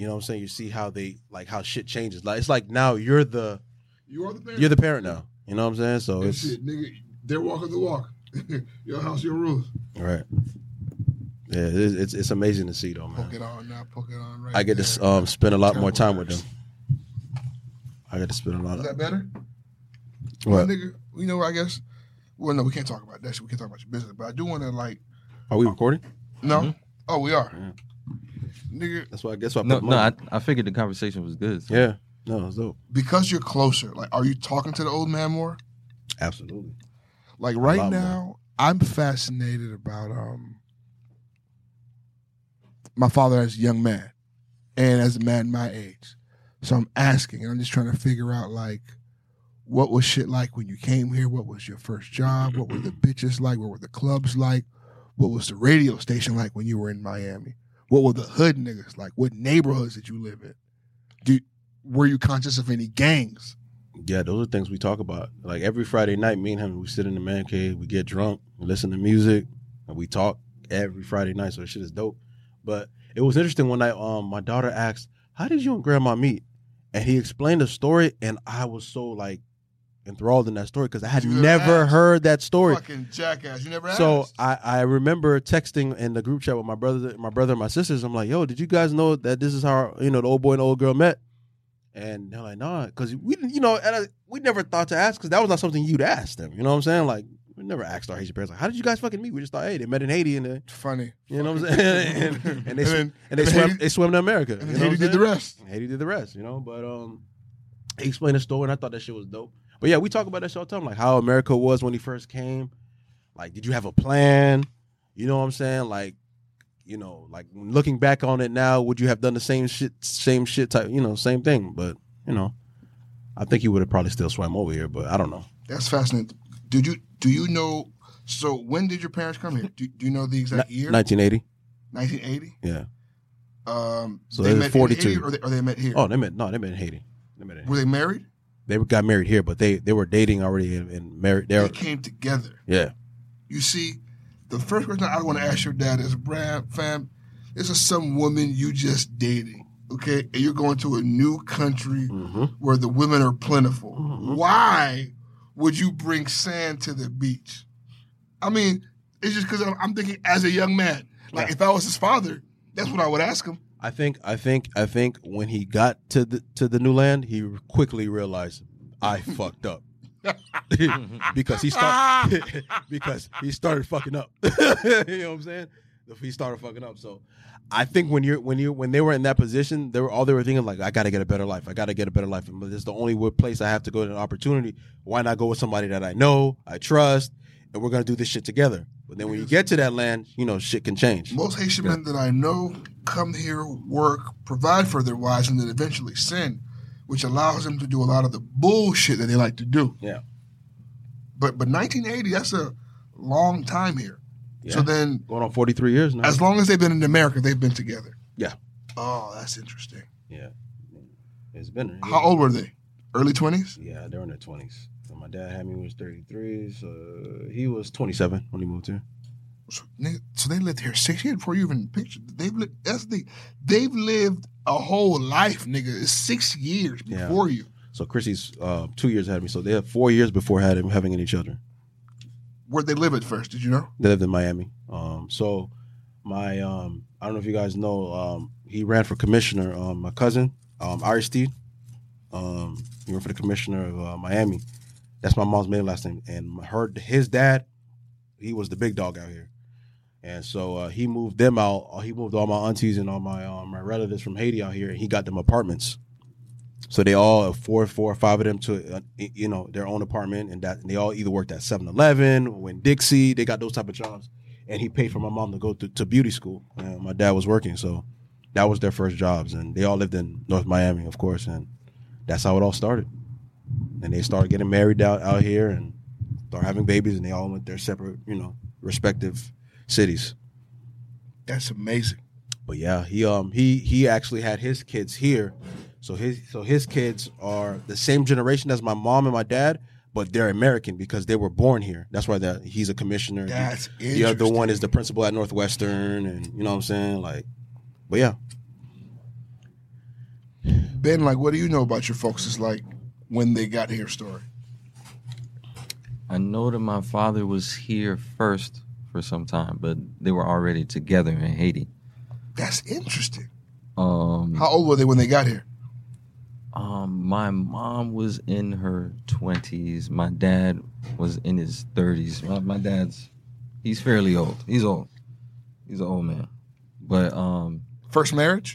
You know what I'm saying? You see how they like how shit changes. Like it's like now you're the parent. You're the parent now. You know what I'm saying? So it's shit, nigga. They're walking the walk. Your house, your rules. Right. Yeah, it's amazing to see though, man. Poke it on now. Poke it on right. I get to spend a lot more time with them. I get to spend a lot. Is that better? What? Nigga, you know, I guess. Well, no, we can't talk about that shit. We can't talk about your business. But I do want to like. Are we recording? No. Mm-hmm. Oh, we are. Yeah. Nigga. That's why I guess I No, I figured the conversation was good. So. Yeah. No, it's dope. Because you're closer. Like, are you talking to the old man more? Absolutely. Like right now, I'm fascinated about my father as a young man and as a man my age. So I'm asking, and I'm just trying to figure out like, what was shit like when you came here? What was your first job? What were the bitches like? What were the clubs like? What was the radio station like when you were in Miami? What were the hood niggas like? What neighborhoods did you live in? Were you conscious of any gangs? Yeah, those are things we talk about. Like every Friday night, me and him, we sit in the man cave, we get drunk, we listen to music, and we talk every Friday night. So the shit is dope. But it was interesting one night. My daughter asked, "How did you and Grandma meet?" And he explained the story, and I was so like enthralled in that story because I had never heard that story. Fucking jackass! You never asked. So I remember texting in the group chat with my brother and my sisters. I'm like, "Yo, did you guys know that this is how the old boy and the old girl met?" And they're like, "Nah," because we never thought to ask because that was not something you'd ask them. You know what I'm saying? Like we never asked our Haitian parents like, "How did you guys fucking meet?" We just thought, "Hey, they met in Haiti and funny." You know what I'm saying? and they swam to America. And Haiti did the rest. Haiti did the rest. But he explained the story, and I thought that shit was dope. But yeah, we talk about that shit all the time, like how America was when he first came. Like, did you have a plan? You know what I'm saying? Like, like looking back on it now, would you have done the same shit type, same thing? But, I think he would have probably still swam over here, but I don't know. That's fascinating. Do you know, so when did your parents come here? Do you know the exact year? 1980. 1980? Yeah. So they met 42. in Haiti or they met here? Oh, they met in Haiti. Were they married? They got married here, but they were dating already and married. They came together. Yeah. You see, the first question I want to ask your dad is, Brad, fam, this is some woman you just dating, okay? And you're going to a new country where the women are plentiful. Mm-hmm. Why would you bring sand to the beach? I mean, it's just because I'm thinking as a young man. Like, if I was his father, that's what I would ask him. I think when he got to the new land, he quickly realized I fucked up. because he started fucking up. You know what I'm saying? He started fucking up. So I think when they were in that position, they were thinking like, I got to get a better life. I got to get a better life. And this is the only place I have to go to an opportunity. Why not go with somebody that I know, I trust, and we're gonna do this shit together? But then when you get to that land, shit can change. Most Haitian men that I know come here, work, provide for their wives, and then eventually sin, which allows them to do a lot of the bullshit that they like to do. Yeah. But 1980, that's a long time here. Yeah. So then going on 43 years now. As long as they've been in America, they've been together. Yeah. Oh, that's interesting. Yeah. It's been. How old were they? Early 20s? Yeah, they're in their 20s. So my dad had me when he was 33, so he was 27 when he moved here. So they lived here 6 years before you even pictured. They've lived a whole life, nigga. It's 6 years before you. So Chrissy's 2 years ahead of me. So they had 4 years before having any children. Where'd they live at first? Did you know? They lived in Miami. So my I don't know if you guys know, he ran for commissioner. My cousin, Aristide, he ran for the commissioner of Miami. That's my mom's maiden last name. And his dad, he was the big dog out here. And so he moved them out. He moved all my aunties and all my relatives from Haiti out here, and he got them apartments. So they all, four or five of them, to their own apartment, and they all either worked at 7-Eleven, Winn-Dixie. They got those type of jobs. And he paid for my mom to go to beauty school. And my dad was working, so that was their first jobs. And they all lived in North Miami, of course, and that's how it all started. And they started getting married out here and started having babies, and they all went their separate, respective cities. That's amazing. But yeah, he actually had his kids here. So his kids are the same generation as my mom and my dad, but they're American because they were born here. That's why he's a commissioner. That's interesting. The other one is the principal at Northwestern, and you know what I'm saying? Like, but yeah. Ben, like, what do you know about your folks? It's like when they got here story. I know that my father was here first for some time, but they were already together in Haiti. That's interesting. How old were they when they got here? My mom was in her 20s. My dad was in his 30s. My dad's, he's fairly old. He's old. He's an old man. But first marriage?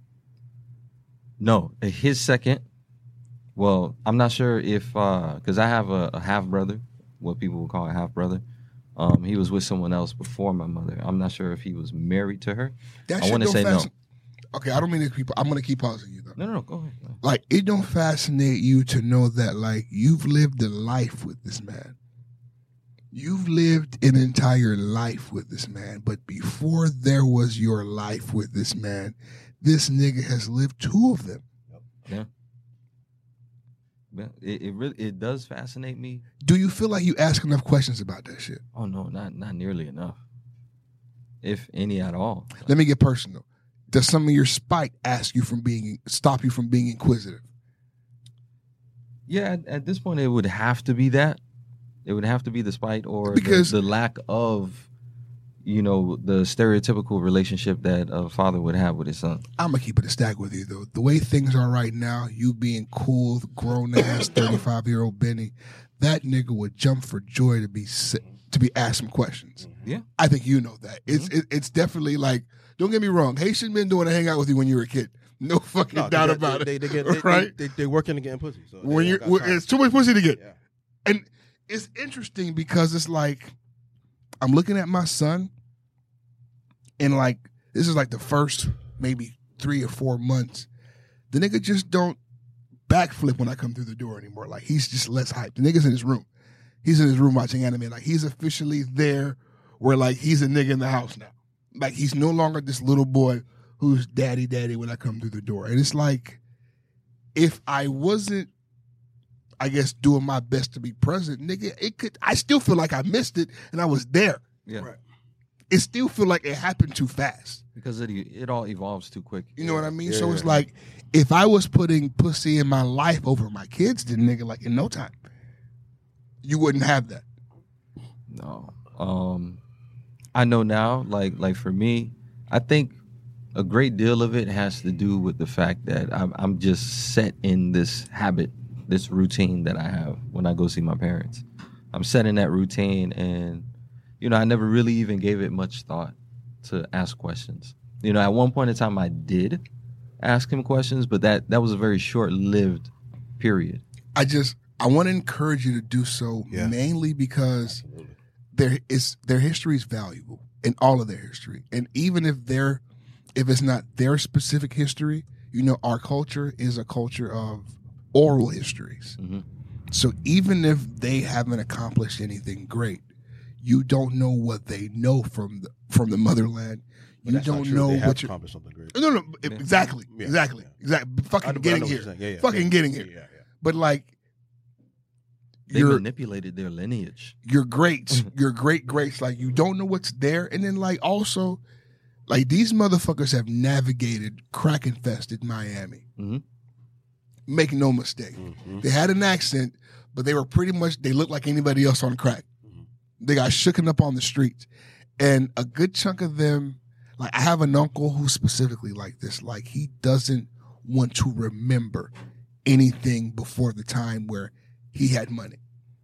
No, his second. Well, I'm not sure if because I have a half brother, what people would call a half brother. He was with someone else before my mother. I'm not sure if he was married to her. I want to say no. Okay, I don't mean to keep. I'm going to keep pausing you though. No, go ahead. Like, it don't fascinate you to know that, like, you've lived a life with this man. You've lived an entire life with this man, but before there was your life with this man, this nigga has lived two of them. Yeah. It does fascinate me. Do you feel like you ask enough questions about that shit? Oh no, not nearly enough, if any at all. Let me get personal. Does some of your spite stop you from being inquisitive? Yeah, at this point, it would have to be that. It would have to be the spite or because the lack of, the stereotypical relationship that a father would have with his son. I'm going to keep it a stack with you, though. The way things are right now, you being cool, grown-ass, 35-year-old Benny, that nigga would jump for joy to be asked some questions. Yeah. I think you know that. It's definitely like, don't get me wrong, Haitian men don't want to hang out with you when you were a kid. No fucking doubt about it. Right? They're working to get pussy. So it's too much pussy to get. Yeah. And it's interesting because it's like, I'm looking at my son, and like, this is like the first maybe 3 or 4 months. The nigga just don't backflip when I come through the door anymore. Like, he's just less hyped. The nigga's in his room. He's in his room watching anime. Like, he's officially there where, like, he's a nigga in the house now. Like, he's no longer this little boy who's daddy when I come through the door. And it's like, if I wasn't, I guess, doing my best to be present, nigga, I still feel like I missed it and I was there. Yeah. Right. It still feel like it happened too fast. Because it all evolves too quick. You know what I mean? Yeah. So it's like, if I was putting pussy in my life over my kids, then nigga, like, in no time, you wouldn't have that. No. I know now, like for me, I think a great deal of it has to do with the fact that I'm just set in this habit, this routine that I have when I go see my parents. I'm set in that routine, and I never really even gave it much thought to ask questions. At one point in time I did ask him questions, but that was a very short-lived period. I want to encourage you to do so, mainly because their history is valuable, in all of their history. And even if it's not their specific history, our culture is a culture of oral histories. Mm-hmm. So even if they haven't accomplished anything great, you don't know what they know from the motherland. You don't know what you accomplished something great. No, exactly. Fucking getting here. Fucking getting here. Yeah. But like, they manipulated their lineage. Your greats, your greats, like, you don't know what's there. And then, like, also, like, these motherfuckers have navigated crack-infested Miami. Mm-hmm. Make no mistake. Mm-hmm. They had an accent, but they looked like anybody else on crack. Mm-hmm. They got shooken up on the streets. And a good chunk of them, like, I have an uncle who's specifically like this. Like, he doesn't want to remember anything before the time where he had money.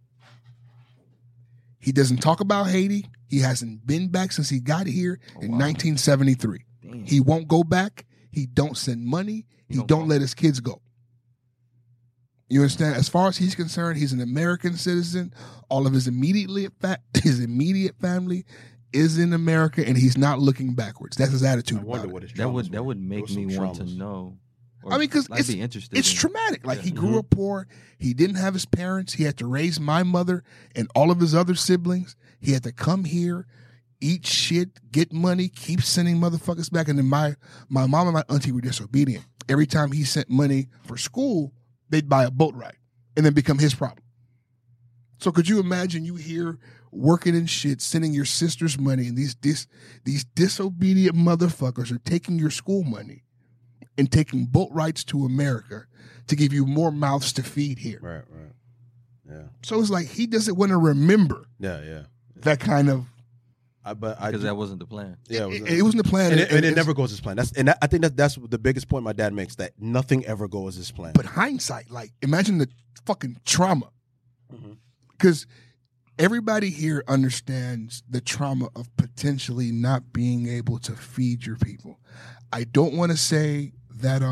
He doesn't talk about Haiti. He hasn't been back since he got here in 1973. Damn. He won't go back. He don't send money. He don't let his kids go. You understand? As far as he's concerned, he's an American citizen. All of his immediate family is in America, and he's not looking backwards. That's his attitude. I wonder what his that would make me want to know. I mean, because it's traumatic. Like, he grew up poor. He didn't have his parents. He had to raise my mother and all of his other siblings. He had to come here, eat shit, get money, keep sending motherfuckers back. And then my mom and my auntie were disobedient. Every time he sent money for school, they'd buy a boat ride and then become his problem. So could you imagine you here working and shit, sending your sister's money, and these disobedient motherfuckers are taking your school money and taking boat rides to America to give you more mouths to feed here. Right. Yeah. So it's like he doesn't want to remember Yeah. that kind of. Because that wasn't the plan. Yeah, It wasn't the plan, and it never goes as planned. I think that's the biggest point my dad makes, that nothing ever goes as planned. But hindsight, like, imagine the fucking trauma, Mm-hmm. because everybody here understands the trauma of potentially not being able to feed your people. I don't want to say that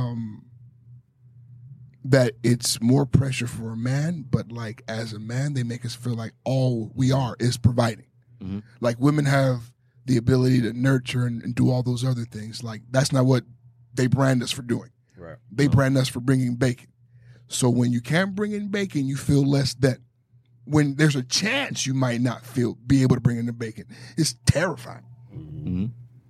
that it's more pressure for a man, but like as a man, they make us feel like all we are is providing. Mm-hmm. Like women have the ability to nurture and do all those other things. Like that's not what they brand us for doing. Right. They brand us for bringing bacon. So when you can't bring in bacon, you feel less than. When there's a chance you might not be able to bring in the bacon, it's terrifying. Mm-hmm.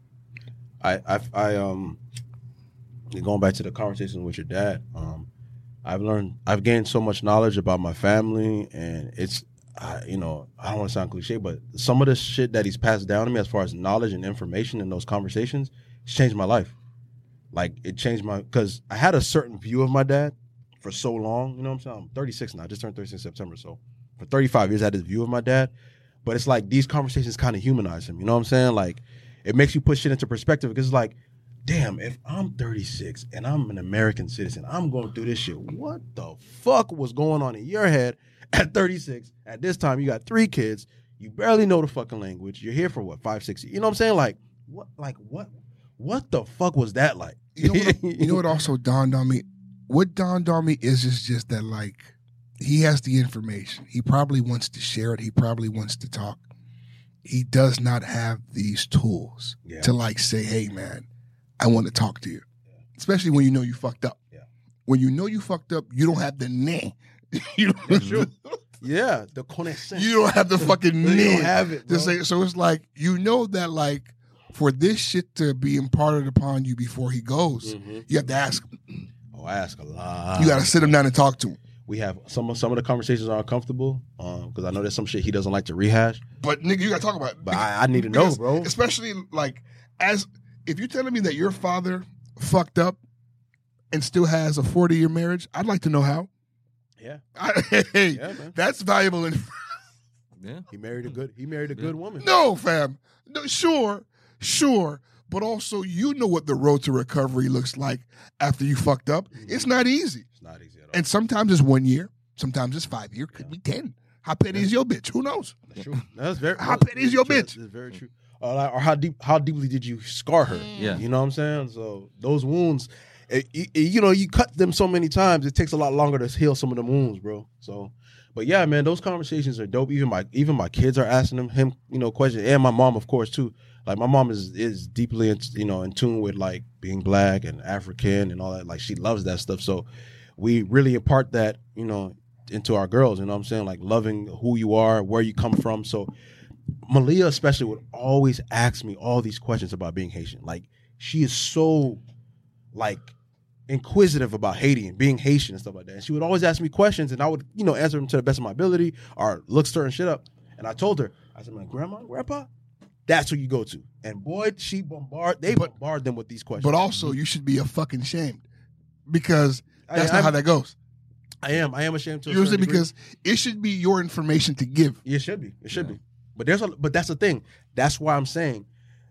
Going back to the conversation with your dad, I've gained so much knowledge about my family, and I don't want to sound cliche, but some of the shit that he's passed down to me as far as knowledge and information in those conversations, it's changed my life. Like it changed because I had a certain view of my dad for so long. You know what I'm saying? I'm 36 now. I just turned 36 in September. So for 35 years, I had this view of my dad. But it's like these conversations kind of humanize him. You know what I'm saying? Like it makes you put shit into perspective, because it's like, damn, if I'm 36 and I'm an American citizen, I'm going through this shit. What the fuck was going on in your head at 36? At this time, you got 3 kids. You barely know the fucking language. You're here for what, 5, 6 years? You know what I'm saying? Like what the fuck was that like? You know what also dawned on me? What dawned on me is just that, like, he has the information. He probably wants to share it. He probably wants to talk. He does not have these tools to, like, say, hey, man, I want to talk to you. Especially when you know you fucked up. Yeah. When you know you fucked up, you don't have the name. Yeah, the connaissance. You don't have the fucking You name. don't have it, bro. To say, so it's like, you know that, like, for this shit to be imparted upon you before he goes, you have to ask him. Oh, I ask a lot. You got to sit him down and talk to him. We have some of the conversations are uncomfortable because I know there's some shit he doesn't like to rehash. But nigga, you got to talk about it. But I need to know, bro. Especially like if you're telling me that your father fucked up and still has a 40-year marriage, I'd like to know how. Yeah. Man. That's valuable. Yeah. He married a good woman. No, fam. No, sure. But also, you know what the road to recovery looks like after you fucked up. It's not easy. It's not easy at all. And sometimes it's 1 year. Sometimes it's 5 years. Could be 10. How petty is your bitch? Who knows? That's true. That's very. How petty is your true. bitch? That's very true. Or how deeply did you scar her? Yeah. You know what I'm saying? So those wounds, you cut them so many times, it takes a lot longer to heal some of the wounds, bro. So, but yeah, man, those conversations are dope. Even my kids are asking him questions, and my mom, of course, too. Like my mom is deeply in tune with like being black and African and all that. Like she loves that stuff. So we really impart that into our girls. You know what I'm saying? Like loving who you are, where you come from. So Malia especially would always ask me all these questions about being Haitian. Like she is so like inquisitive about Haiti and being Haitian and stuff like that. And she would always ask me questions, and I would answer them to the best of my ability or look certain shit up. And I told her, I said, "My grandma, grandpa, that's who you go to." And boy, they bombard them with these questions. But also, you should be a fucking shamed because that's not I'm- how that goes. I am ashamed to a Usually certain degree. because it should be your information to give. It should be. It should be. But that's the thing. That's why I'm saying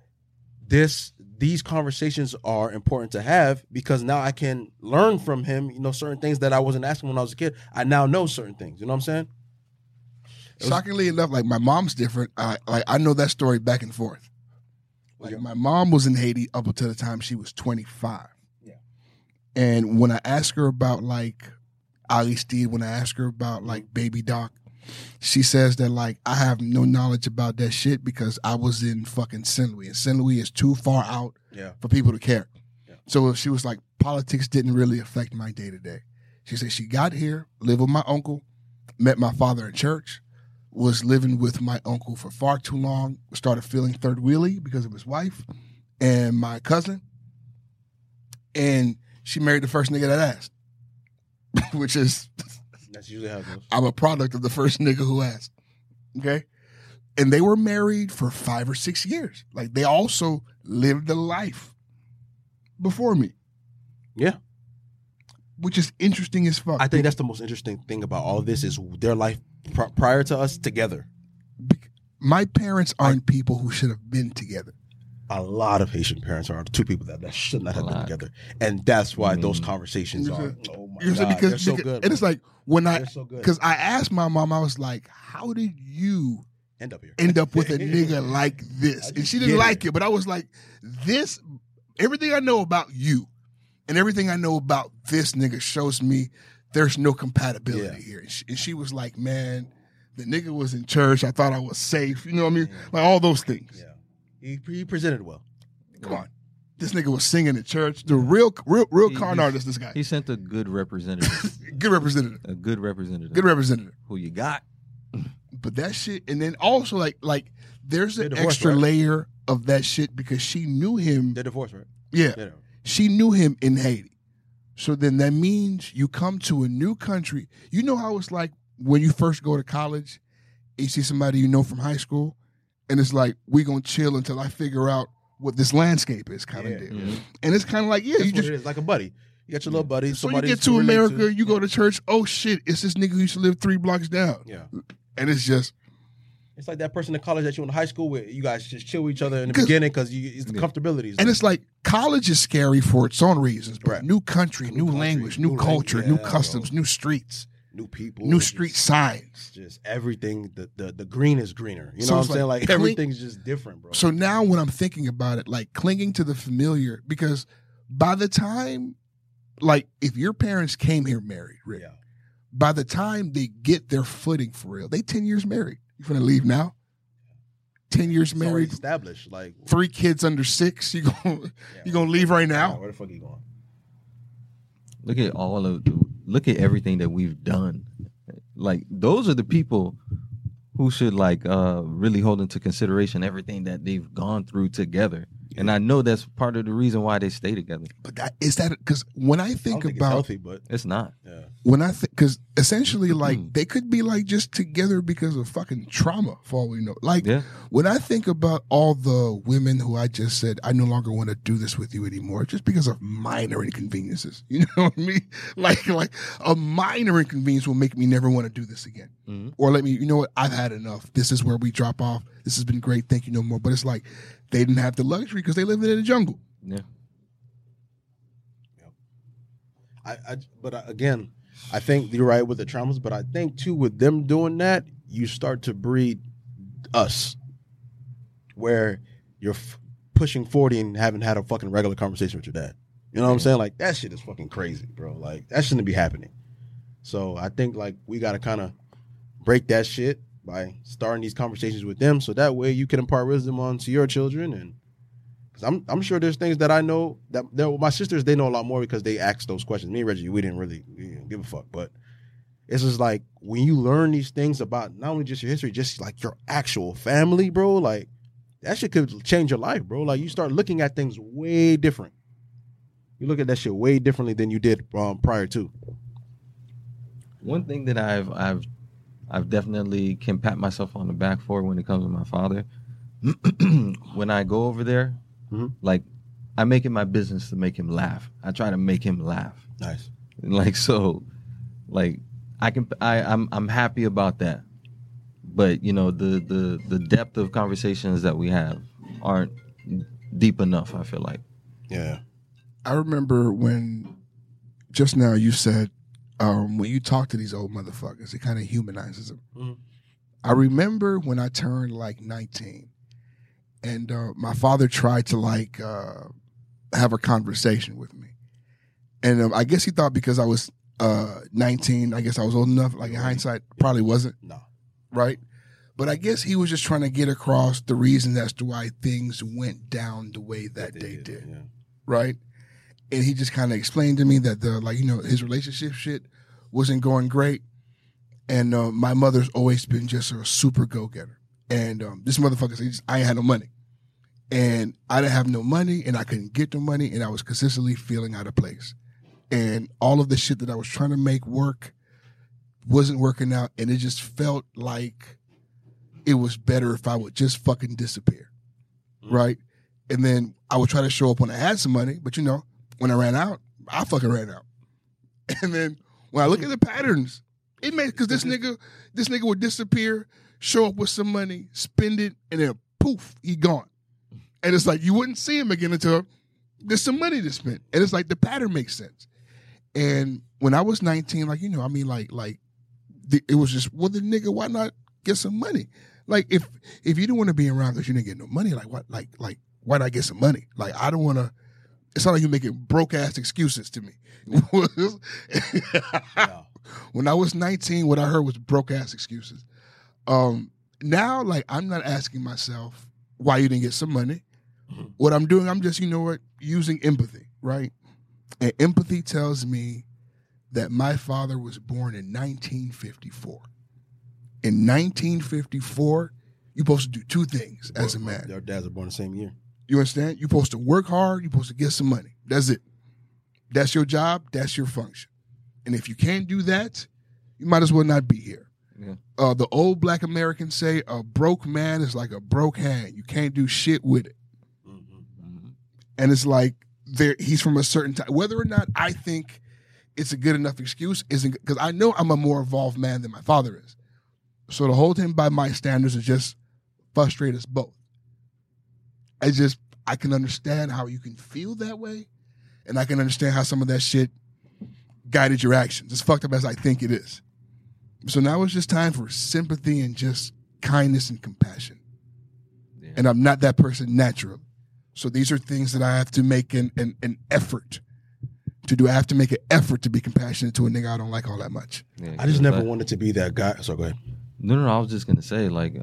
these conversations are important to have, because now I can learn from him, certain things that I wasn't asking when I was a kid. I now know certain things. You know what I'm saying? Shockingly enough, like my mom's different. I know that story back and forth. Like my mom was in Haiti up until the time she was 25. Yeah. And when I ask her about like Aristide, when I ask her about like Baby Doc, she says that like I have no knowledge about that shit because I was in fucking Saint Louis, and Saint Louis is too far out for people to care. Yeah. So she was like, politics didn't really affect my day to day. She said she got here, lived with my uncle, met my father in church, was living with my uncle for far too long, started feeling third wheelie because of his wife and my cousin, and she married the first nigga that asked, which is. That's usually how it goes. I'm a product of the first nigga who asked. Okay? And they were married for 5 or 6 years. Like they also lived a life before me. Yeah. which is interesting as fuck. I think that's the most interesting thing about all of this is their life prior to us together. My parents aren't people who should have been together. A lot of Haitian parents are two people that should not have been together, and that's why those conversations are. Oh my god, they're so good. And it's like when because I asked my mom, I was like, "How did you end up here? End up with a nigga like this?" And she didn't like it, but I was like, "This, everything I know about you, and everything I know about this nigga shows me there's no compatibility here." And she was like, "Man, the nigga was in church. I thought I was safe. You know what I mean? Like all those things." Yeah. He presented well. Come on. This nigga was singing in church. The real con artist, this guy. He sent a good representative. Good representative. A good representative. Good representative. Who you got? But that shit, and then also like there's an divorced, extra right? layer of that shit because she knew him. They're divorced, right? Yeah. They're- She knew him in Haiti. So then that means you come to a new country. You know how it's like when you first go to college, you see somebody you know from high school, and it's like, we gonna chill until I figure out what this landscape is kind of deal. Mm-hmm. And it's kind of like, That's what it is, like a buddy. You got your little buddy. So you somebody get to to relate America, you go to church, oh shit, it's this nigga who used to live 3 blocks down. Yeah. And it's just, It's like that person in college that you went to high school with. You guys just chill with each other in the 'Cause- beginning because it's the comfortabilities. and it's like college is scary for its own reasons, but Right. new country, new country, language, new new culture, language, new yeah, customs, bro. new streets, new people, new just- street signs. Just everything. The green is greener. You know So what it's I'm saying? like Like everything's just different, bro. So now when I'm thinking about it, like clinging to the familiar, because by the time, like if your parents came here married, Rick, yeah. by the time they get their footing for real, they 10 years married. You gonna leave now? 10 years It's already married, established. Like 3 kids under 6. You gonna leave right now? Where the fuck you going? Look at everything that we've done. Like those are the people who should really hold into consideration everything that they've gone through together. And I know that's part of the reason why they stay together. But that because when I I think don't think about it's healthy, but It's not. yeah. when I think, because essentially, like they could be like just together because of fucking trauma, for all we know. Like Yeah. when I think about all the women who I just said I no longer want to do this with you anymore, just because of minor inconveniences. You know what I mean? Like a minor inconvenience will make me never want to do this again, or let me. You know what? I've had enough. This is where we drop off. This has been great. Thank you no more. But it's like they didn't have the luxury because they lived in the jungle. Yeah. Again, I think you're right with the traumas, but I think too with them doing that, you start to breed us, where you're pushing 40 and haven't had a fucking regular conversation with your dad. You know what I'm saying? Like that shit is fucking crazy, bro. Like that shouldn't be happening. So I think like we got to kind of break that shit by starting these conversations with them, so that way you can impart wisdom onto your children. And because I'm sure there's things that I know that my sisters, they know a lot more because they ask those questions. Me and Reggie, we didn't give a fuck. But it's just like when you learn these things about not only just your history, just like your actual family, bro. Like that shit could change your life, bro. Like you start looking at things way different. You look at that shit way differently than you did prior to. One thing that I've definitely can pat myself on the back for when it comes to my father. When I go over there, like I make it my business to make him laugh. I try to make him laugh. Nice. Like so, like I'm happy about that. But you know the depth of conversations that we have aren't deep enough. I feel like. Yeah. I remember when just now you said when you talk to these old motherfuckers, it kind of humanizes them. Mhm. I remember when I turned like 19, and my father tried to like have a conversation with me, and I guess he thought because I was 19, I guess I was old enough. Like in hindsight, probably wasn't. No. Right? But I guess he was just trying to get across the reasons as to why things went down the way that they did. Yeah. Right? And he just kind of explained to me that his relationship shit wasn't going great. And my mother's always been just a super go-getter. And this motherfucker said, I ain't had no money. And I didn't have no money, and I couldn't get the money, and I was consistently feeling out of place. And all of the shit that I was trying to make work wasn't working out, and it just felt like it was better if I would just fucking disappear. Right? And then I would try to show up when I had some money, but when I ran out, I fucking ran out. And then when I look at the patterns, it makes because this nigga would disappear, show up with some money, spend it, and then poof, he gone. And it's like you wouldn't see him again until there's some money to spend. And it's like the pattern makes sense. And when I was 19, like, you know, I mean, it was just, well, the nigga, why not get some money? Like, if you didn't want to be around because you didn't get no money, like, what, like, why not get some money? Like, I don't want to, it's not like you're making broke-ass excuses to me. Yeah. When I was 19, what I heard was broke-ass excuses. Now, like, I'm not asking myself why you didn't get some money. What I'm doing, I'm just, you know what, using empathy, right? And empathy tells me that my father was born in 1954. In 1954, you're supposed to do two things as a man. Their dads are born the same year. You understand? You're supposed to work hard. You're supposed to get some money. That's it. That's your job. That's your function. And if you can't do that, you might as well not be here. Yeah. The old black Americans say a broke man is like a broke hand. You can't do shit with it. Mm-hmm. And it's like he's from a certain time. Whether or not I think it's a good enough excuse isn't because I know I'm a more evolved man than my father is. So to hold him by my standards is just frustrate us both. I can understand how you can feel that way, and I can understand how some of that shit guided your actions. As fucked up as I think it is. So now it's just time for sympathy and just kindness and compassion. Yeah. And I'm not that person naturally. So these are things that I have to make an effort to do. I have to make an effort to be compassionate to a nigga I don't like all that much. Yeah, I just never like, wanted to be that guy. So go ahead. No, I was just gonna say like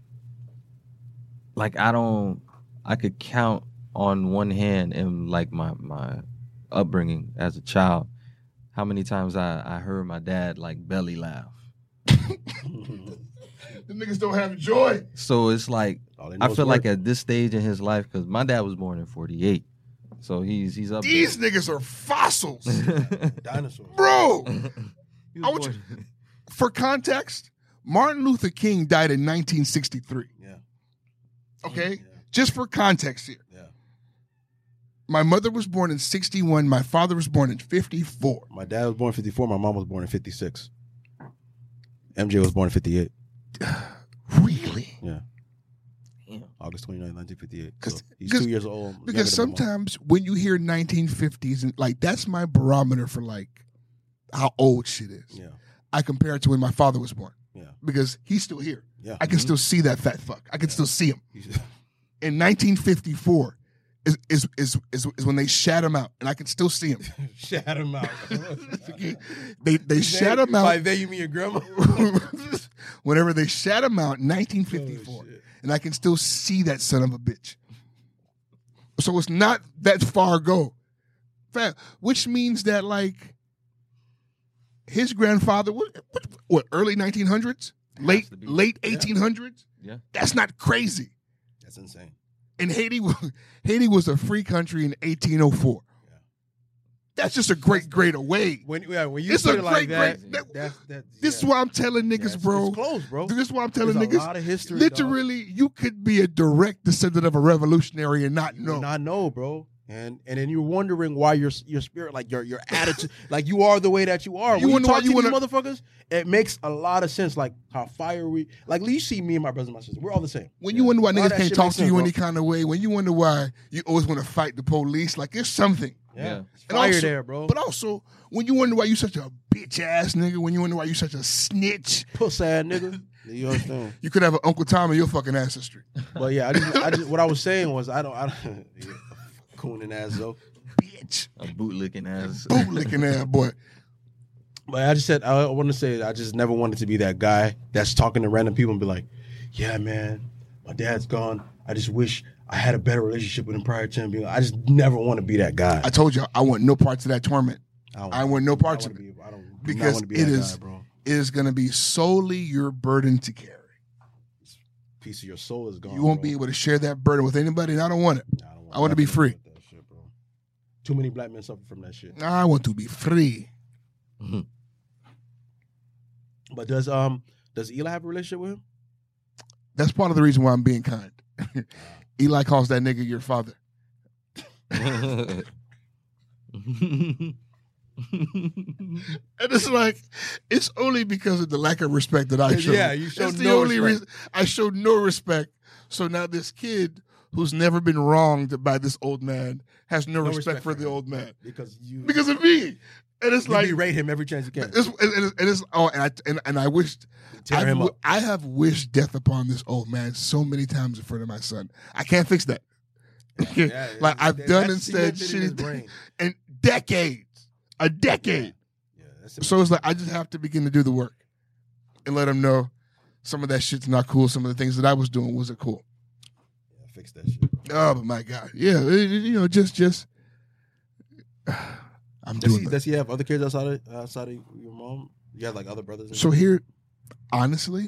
I could count on one hand in like my upbringing as a child how many times I heard my dad like belly laugh. The niggas don't have joy. So it's like I feel like at this stage in his life, because my dad was born in '48, so he's up. These niggas are fossils, Dinosaurs. bro. He was I want born- you, for context, Martin Luther King died in 1963. Yeah. Okay, Yeah. just for context here. Yeah. My mother was born in 61. My father was born in 54. My dad was born in 54. My mom was born in 56. MJ was born in 58. Really? Yeah. Damn. August 29, 1958. 'Cause- So he's because- 2 years old. younger Because than my mom. sometimes when you hear 1950s, and like that's my barometer for like how old shit is. Yeah. I compare it to when my father was born Yeah. because he's still here. Yeah. I can still see that fat fuck. I can still see him. He's- In 1954 is when they shat him out, and I can still see him. Shat him out. They shat him By out they, you mean your grandma? whenever they shat him out in 1954, Oh, shit. and I can still see that son of a bitch. So it's not that far ago, which means that like his grandfather, what early 1900s, late to be. 1800s. Yeah. That's not crazy. That's insane. And Haiti was a free country in 1804. Yeah. That's just a great away. When you It's put a it like great- This is why I'm telling niggas, bro. It's close, bro. This is why I'm telling There's niggas. a lot of history. Literally, you could be a direct descendant of a revolutionary and not know. Not know, bro. And then you're wondering why your spirit, like your attitude, like you are the way that you are. You When wonder you why talk you to these wanna- motherfuckers, it makes a lot of sense. Like how fiery, like you see me and my brothers and my sisters, we're all the same. When you wonder why All niggas that can't shit talk makes to you sense, any bro. kind of way, when you wonder why you always want to fight the police, like there's something. Yeah, it's And fire also- there, bro. But also, when you wonder why you such a bitch ass nigga, when you wonder why you such a snitch, Puss ass nigga. You understand? you could have an Uncle Tom in your fucking ancestry. But yeah, I just what I was saying was I don't yeah, cooning ass though. Bitch. A bootlicking ass. Bootlicking ass boy. But I just said I want to say I just never wanted to be that guy that's talking to random people and be like, yeah, man, my dad's gone. I just wish I had a better relationship with him prior to him being. I just never want to be that guy. I told you I want no parts of that torment. don't I want no parts of wanna it. be- I don't do not Because wanna be it that is- guy, bro. It is going to be solely your burden to carry. Piece of your soul is gone. You won't bro. be able to share that burden with anybody, and I don't want it. Nah, I wanna be nothing free. with that shit, bro. Too many black men suffer from that shit. I want to be free. But does Eli have a relationship with him? That's part of the reason why I'm being kind. Eli calls that nigga your father. And it's like, it's only because of the lack of respect that I showed. Yeah, you showed It's the no only respect. I showed no respect. So now this kid who's never been wronged by this old man has no respect for the old man because of me. And it's you like, berate him every chance you can. I wished, Tear him up. I have wished death upon this old man so many times in front of my son. I can't fix that. Yeah, Like I've that- done that and said cemented in his shit brain. in decades, a decade. Yeah, that's So it's like I just have to begin to do the work and let him know some of that shit's not cool. Some of the things that I was doing wasn't cool. yeah, fix that shit. Oh but my God, yeah, just I'm doing that. Does he have other kids outside of your mom? You have like other brothers? And So here, honestly,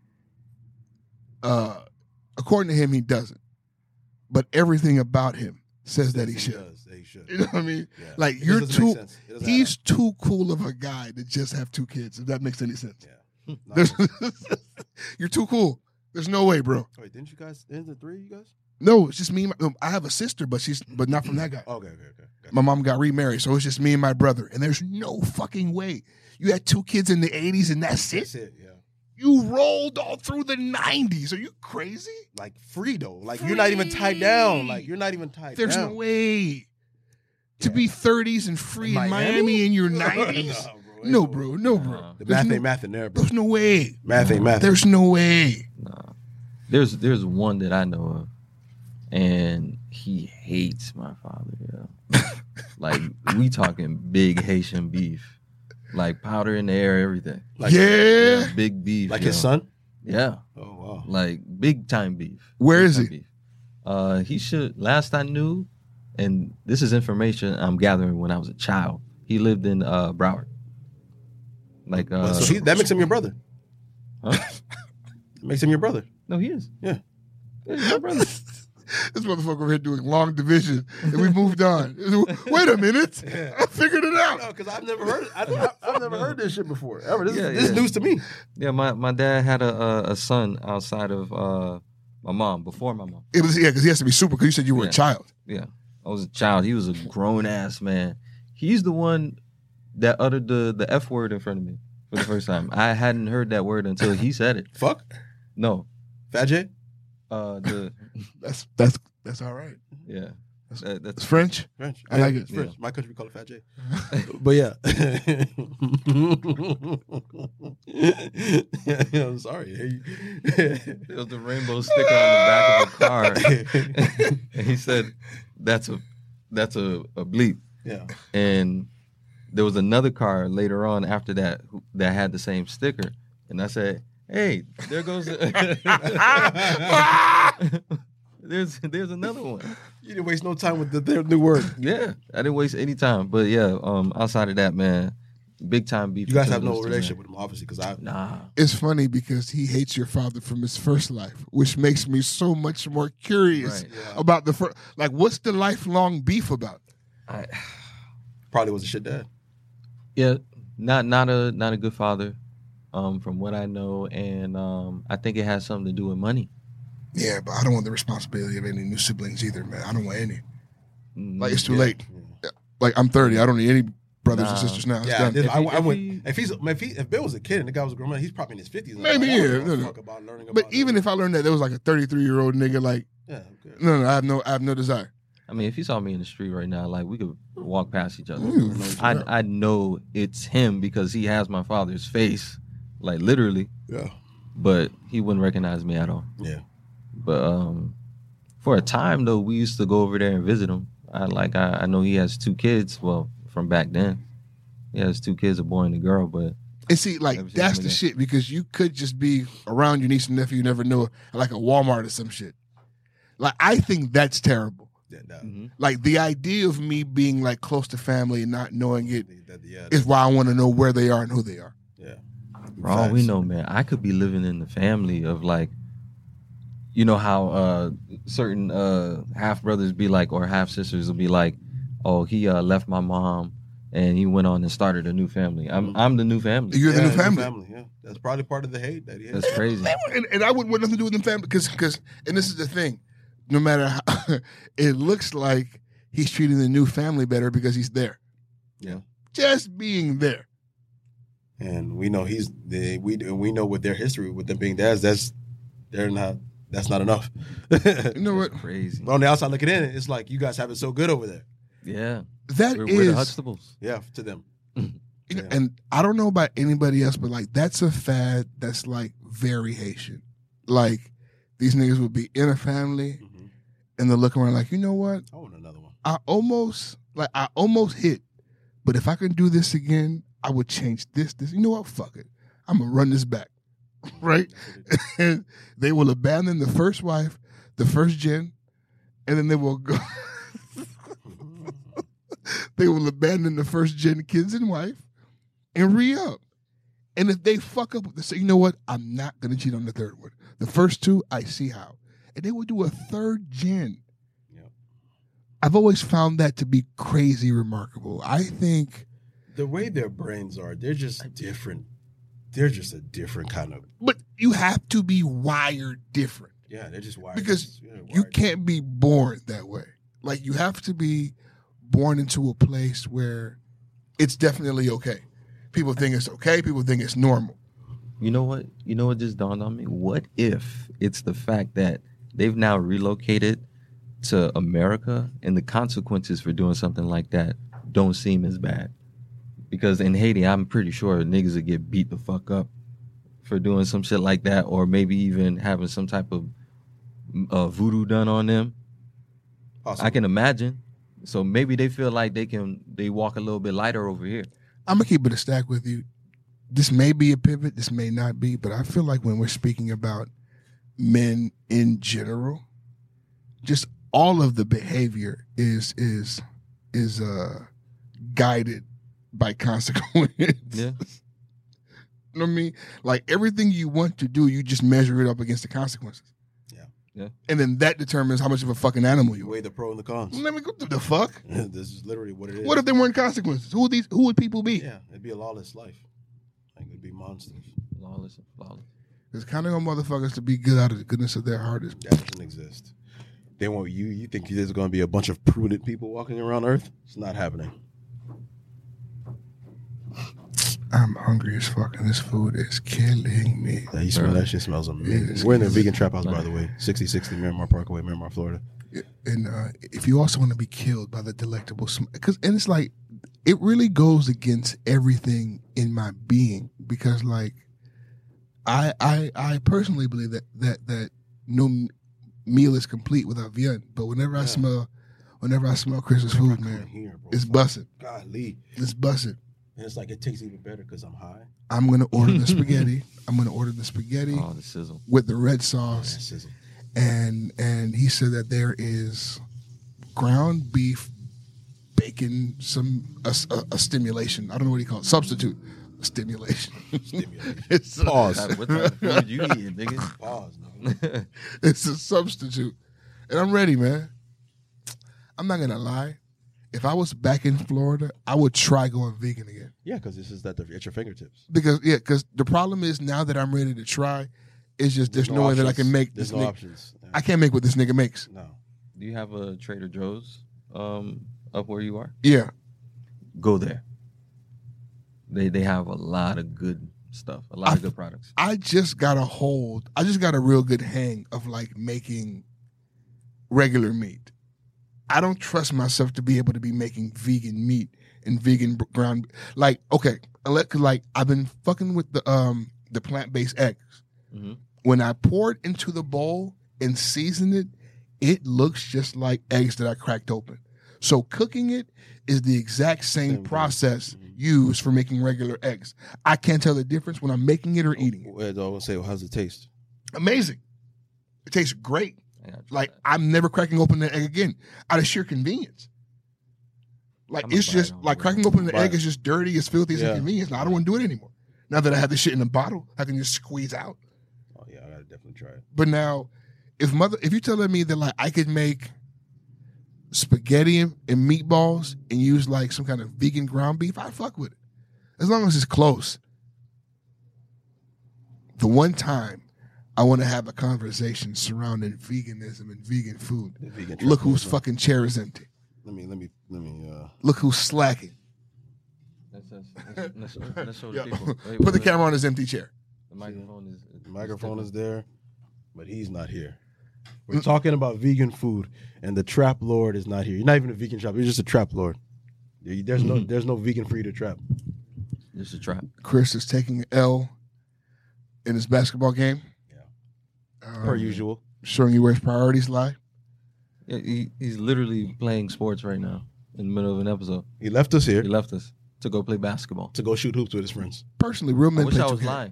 according to him, he doesn't. But everything about him says that he should. does, that he should. You know what I mean? Yeah. Like It you're doesn't too. make sense. It doesn't He's too cool of a guy to just have two kids. If that makes any sense. add up. Yeah. There's- You're too cool. There's no way, bro. Wait, didn't you guys? Isn't there three of you guys? No, it's just me. I have a sister, but not from that guy. Okay. Gotcha. My mom got remarried, so it's just me and my brother. And there's no fucking way you had two kids in the 80s and that's That's it. it. Yeah. You rolled all through the 90s. Are you crazy? Like free though. Like you're not even tied down. Like you're not even tied There's down. no way to Yeah. be 30s and free in Miami? Miami in your 90s. Nah, bro. No, bro. The There's math no- ain't math in there, bro. There's no way. Math ain't math. There's no way. Nah. There's one that I know of, and he hates my father. Yeah. Like we talking big Haitian beef, like powder in the air, everything. Like, yeah. Big beef. Like yo. his son? Yeah, Oh wow. like big time beef. Where Big is time he? Beef. He should. Last I knew, and this is information I'm gathering when I was a child. He lived in Broward. Like, So that makes him your brother. huh? Makes him your brother. No, he is. Yeah. He's my brother. This motherfucker over here doing long division, and we moved on. Wait a minute, I figured it out. No, because I've never heard it. I've never heard this shit before. Ever. This Yeah, is yeah. news to me. Yeah, my dad had a son outside of my mom, before my mom. It was because he has to be super. Because you said you were a Yeah. child. Yeah, I was a child. He was a grown ass man. He's the one that uttered the F word in front of me for the first time. I hadn't heard that word until he said it. Fuck. No, Fat J? the That's all right. yeah, It's that's French. French. I like It's it. French. My country we call it Fat J. But yeah. Yeah, I'm sorry. there was the rainbow sticker on the back of the car, and he said, "That's a bleep." Yeah. And there was another car later on after that that had the same sticker, and I said, "Hey, there goes." There's another one. You didn't waste no time with their new word. Yeah, I didn't waste any time. But yeah, outside of that, man, big time beef. You guys have between no those two, relationship man. with him, obviously, because I. Nah. It's funny because he hates your father from his first life, which makes me so much more curious Right. Yeah. about the first. Like, what's the lifelong beef about? Probably was a shit dad. Yeah, not a good father, from what I know, and I think it has something to do with money. Yeah, but I don't want the responsibility of any new siblings either, man. I don't want any. Mhm. Like, it's too Yeah. late. Like, I'm 30. I don't need any brothers Nah. and sisters now. It's Yeah, done. if Bill was a kid and the guy was a grown man, he's probably in his 50s. Maybe, I don't yeah, give a no. fuck about learning But about even if I learned that there was like a 33-year-old nigga, like, yeah, okay. no, I have no desire. I mean, if he saw me in the street right now, like we could walk past each other. Mm. I know it's him because he has my father's face, like literally, Yeah, but he wouldn't recognize me at all. yeah. But for a time though, we used to go over there and visit him. I know he has two kids. Well, from back then, he has two kids, a boy and a girl. But And see, like, Never seen that's him the again. shit because you could just be around your niece and nephew, you never know, at like a Walmart or some shit. Like, I think that's terrible. Yeah, that, mhm. Like, the idea of me being like close to family and not knowing it yeah, is why I want to know where they are and who they are. yeah. for all we Facts. know, man, I could be living in the family of like, you know how certain half brothers be like, or half sisters will be like, oh, he left my mom and he went on and started a new family. I'm the new family. You're the Yeah, new family. Yeah, that's probably part of the hate that he has. That's crazy. And I wouldn't want nothing to do with them family because and this is the thing. No matter how it looks like he's treating the new family better because he's there. Yeah. Just being there. And we know we know with their history with them being dads, that's not enough. You know what? Crazy. On the outside looking in, it's like you guys have it so good over there. Yeah. We're the Huxtables. Yeah, to them. You know, and I don't know about anybody else, but like that's a fad that's like very Haitian. Like these niggas would be in a family and they're looking around like, you know what? I want another one. I almost hit, but if I can do this again, I would change this. You know what? Fuck it. I'm gonna run this back. Right? And they will abandon the first wife, the first gen, and then they will go they will abandon the first gen kids and wife and re-up. And if they fuck up, they say, you know what? I'm not going to cheat on the third one. The first two, I see how. And they will do a third gen. Yep. I've always found that to be crazy remarkable. I think the way their brains are, they're just different. They're just a different kind of. But you have to be wired different. Yeah, they're just wired. Because you can't be born that way. Like, you have to be born into a place where it's definitely okay. People think it's okay. People think it's normal. You know what? You know what just dawned on me? What if it's the fact that they've now relocated to America and the consequences for doing something like that don't seem as bad? Because in Haiti, I'm pretty sure niggas would get beat the fuck up for doing some shit like that, or maybe even having some type of voodoo done on them. Possibly. I can imagine. So maybe they feel like they walk a little bit lighter over here. I'm going to keep it a stack with you. This may be a pivot, this may not be, but I feel like when we're speaking about men in general, just all of the behavior is guided by consequence. Yeah. You know what I mean? Like everything you want to do, you just measure it up against the consequences. Yeah. And then that determines how much of a fucking animal you are. Weigh the pro and the cons. Let me go through the fuck. This is literally what it is. What if there weren't consequences? Who would people be? Yeah, it'd be a lawless life. Like it'd be monsters. Lawless and flawless. There's counting on motherfuckers to be good out of the goodness of their heart. That doesn't exist. They want you. You think there's going to be a bunch of prudent people walking around Earth? It's not happening. I'm hungry as fuck, and this food is killing me. Yeah, you smell that shit smells amazing. We're in the vegan trap house, by the way, 6060 Miramar Parkway, Miramar, Florida. And if you also want to be killed by the delectable smell, and it's like it really goes against everything in my being, because like I personally believe that no meal is complete without viand. But whenever I smell Chris's food, man, it's busted. Golly, it's busted. And it's like it tastes even better because I'm high. I'm gonna order the spaghetti. Oh, the sizzle with the red sauce. Yeah, sizzle. And he said that there is ground beef, bacon, a stimulation. I don't know what he called it. Substitute. Stimulation. It's pause. What type of food you eating, nigga? Pause. No. It's a substitute, and I'm ready, man. I'm not gonna lie. If I was back in Florida, I would try going vegan again. Yeah, because this is at your fingertips. Because the problem is now that I'm ready to try, it's just there's no way that I can make this. There's no options. Yeah. I can't make what this nigga makes. No. Do you have a Trader Joe's up where you are? Yeah. Go there. They have a lot of good stuff, a lot of good products. I just got a real good hang of like making regular meat. I don't trust myself to be able to be making vegan meat and vegan ground. Like, okay, like I've been fucking with the plant-based eggs. Mm-hmm. When I pour it into the bowl and season it, it looks just like eggs that I cracked open. So cooking it is the exact same process used for making regular eggs. I can't tell the difference when I'm making it or eating it. I will say, well, how's it taste? Amazing. It tastes great. Like, I'm never cracking open the egg again out of sheer convenience. Like, it's just like cracking open the egg is just dirty, it's filthy, it's inconvenience. Now, I don't want to do it anymore. Now that I have this shit in a bottle, I can just squeeze out. Oh, yeah, I got to definitely try it. But now, if you're telling me that, like, I could make spaghetti and meatballs and use, like, some kind of vegan ground beef, I'd fuck with it. As long as it's close. The one time I want to have a conversation surrounding veganism and vegan food. Look whose fucking chair is empty. Let me. Look who's slacking. Let's show Yo, the people. put the camera on his empty chair. The microphone is. The microphone is there, but he's not here. We're talking about vegan food, and the trap lord is not here. You're not even a vegan trap. You're just a trap lord. There's no vegan for you to trap. It's a trap. Chris is taking an L in his basketball game. Yeah. Per usual. Showing you where his priorities lie. Yeah, he's literally playing sports right now in the middle of an episode. He left us here He left us to go play basketball. to go shoot hoops with his friends. Personally, real I men wish play I was 2K. lying.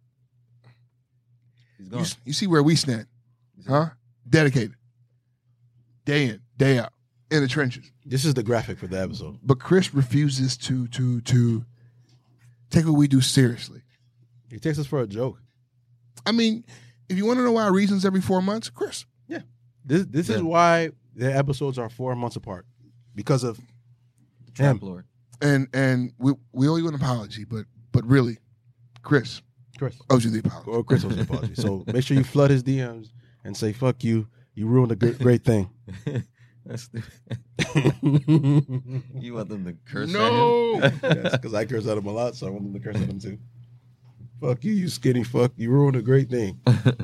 He's gone. You see where we stand, huh? Dedicated. Day in, day out, in the trenches. This is the graphic for the episode. But Chris refuses to take what we do seriously. He takes us for a joke. I mean, if you want to know why reasons every 4 months, Chris. This is why the episodes are 4 months apart, because of Trap him. Lord. And we owe you an apology, but really, Chris owes you the apology. Or Chris owes an apology. So make sure you flood his DMs and say "fuck you." You ruined a great thing. That's stupid. You want them to curse No. at him? Yes, because I curse at him a lot, so I want them to curse at him too. Fuck you, you skinny fuck. You ruined a great thing.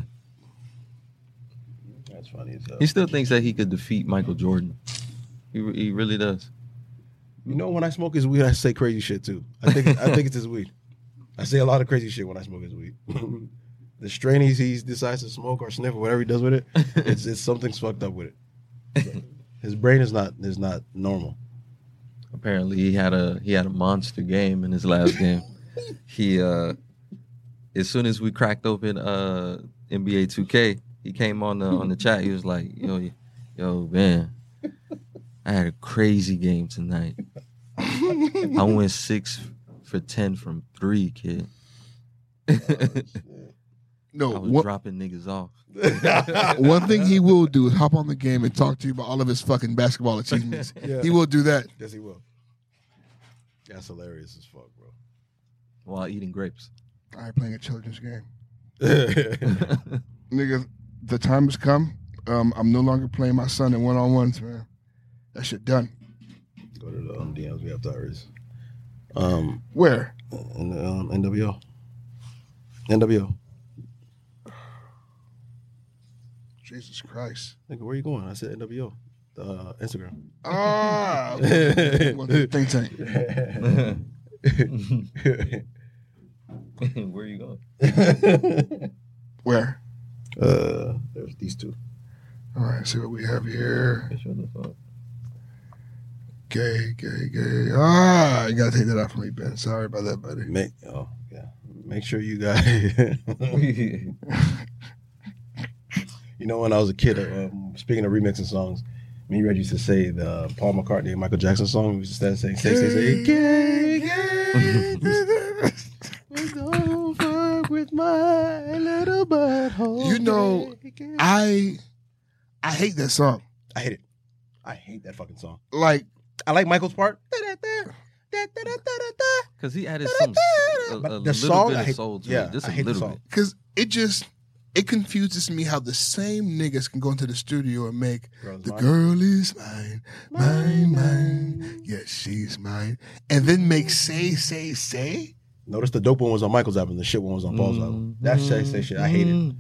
That's funny as hell. He still thinks that he could defeat Michael Jordan. He really does. You know, when I smoke his weed, I say crazy shit too. I think it's his weed. I say a lot of crazy shit when I smoke his weed. The strain he decides to smoke or sniff or whatever he does with it, it's something's fucked up with it. His brain is not normal. Apparently, he had a monster game in his last game. He as soon as we cracked open NBA 2K, he came on the chat. He was like, "Yo, man, I had a crazy game tonight. I went 6 for 10 from 3, kid. No, I was dropping niggas off." one thing he will do is hop on the game and talk to you about all of his fucking basketball achievements. Yeah. He will do that. Yes, he will. That's hilarious as fuck, bro. While eating grapes. I ain't playing a children's game. Nigga, the time has come. I'm no longer playing my son in one-on-ones, man. That shit done. Go to the DMs we have to ours. Where? In the NWO. NWO. Jesus Christ. Nigga, where you going? I said NWO. Instagram. Ah. Think tank. Where are you going? Where? There's these two. All right, see what we have here. What the fuck? Gay. Ah, you gotta take that out from me, Ben. Sorry about that, buddy. Make sure you guys. You know, when I was a kid, speaking of remixing songs, me and Reggie used to say the Paul McCartney and Michael Jackson song. We used to say, gay. Don't fuck with my little butthole. You know, gay. I hate that song. I hate it. I hate that fucking song. Like, I like Michael's part. Because he added some a But the little song, bit I of hate- soul to yeah, it. Just I a hate the little song. bit. because it confuses me how the same niggas can go into the studio and make Girl's the mine. girl is mine, mine. Yes, she's mine. And then make say. Notice the dope one was on Michael's album. The shit one was on Paul's album. That say shit. I hate it.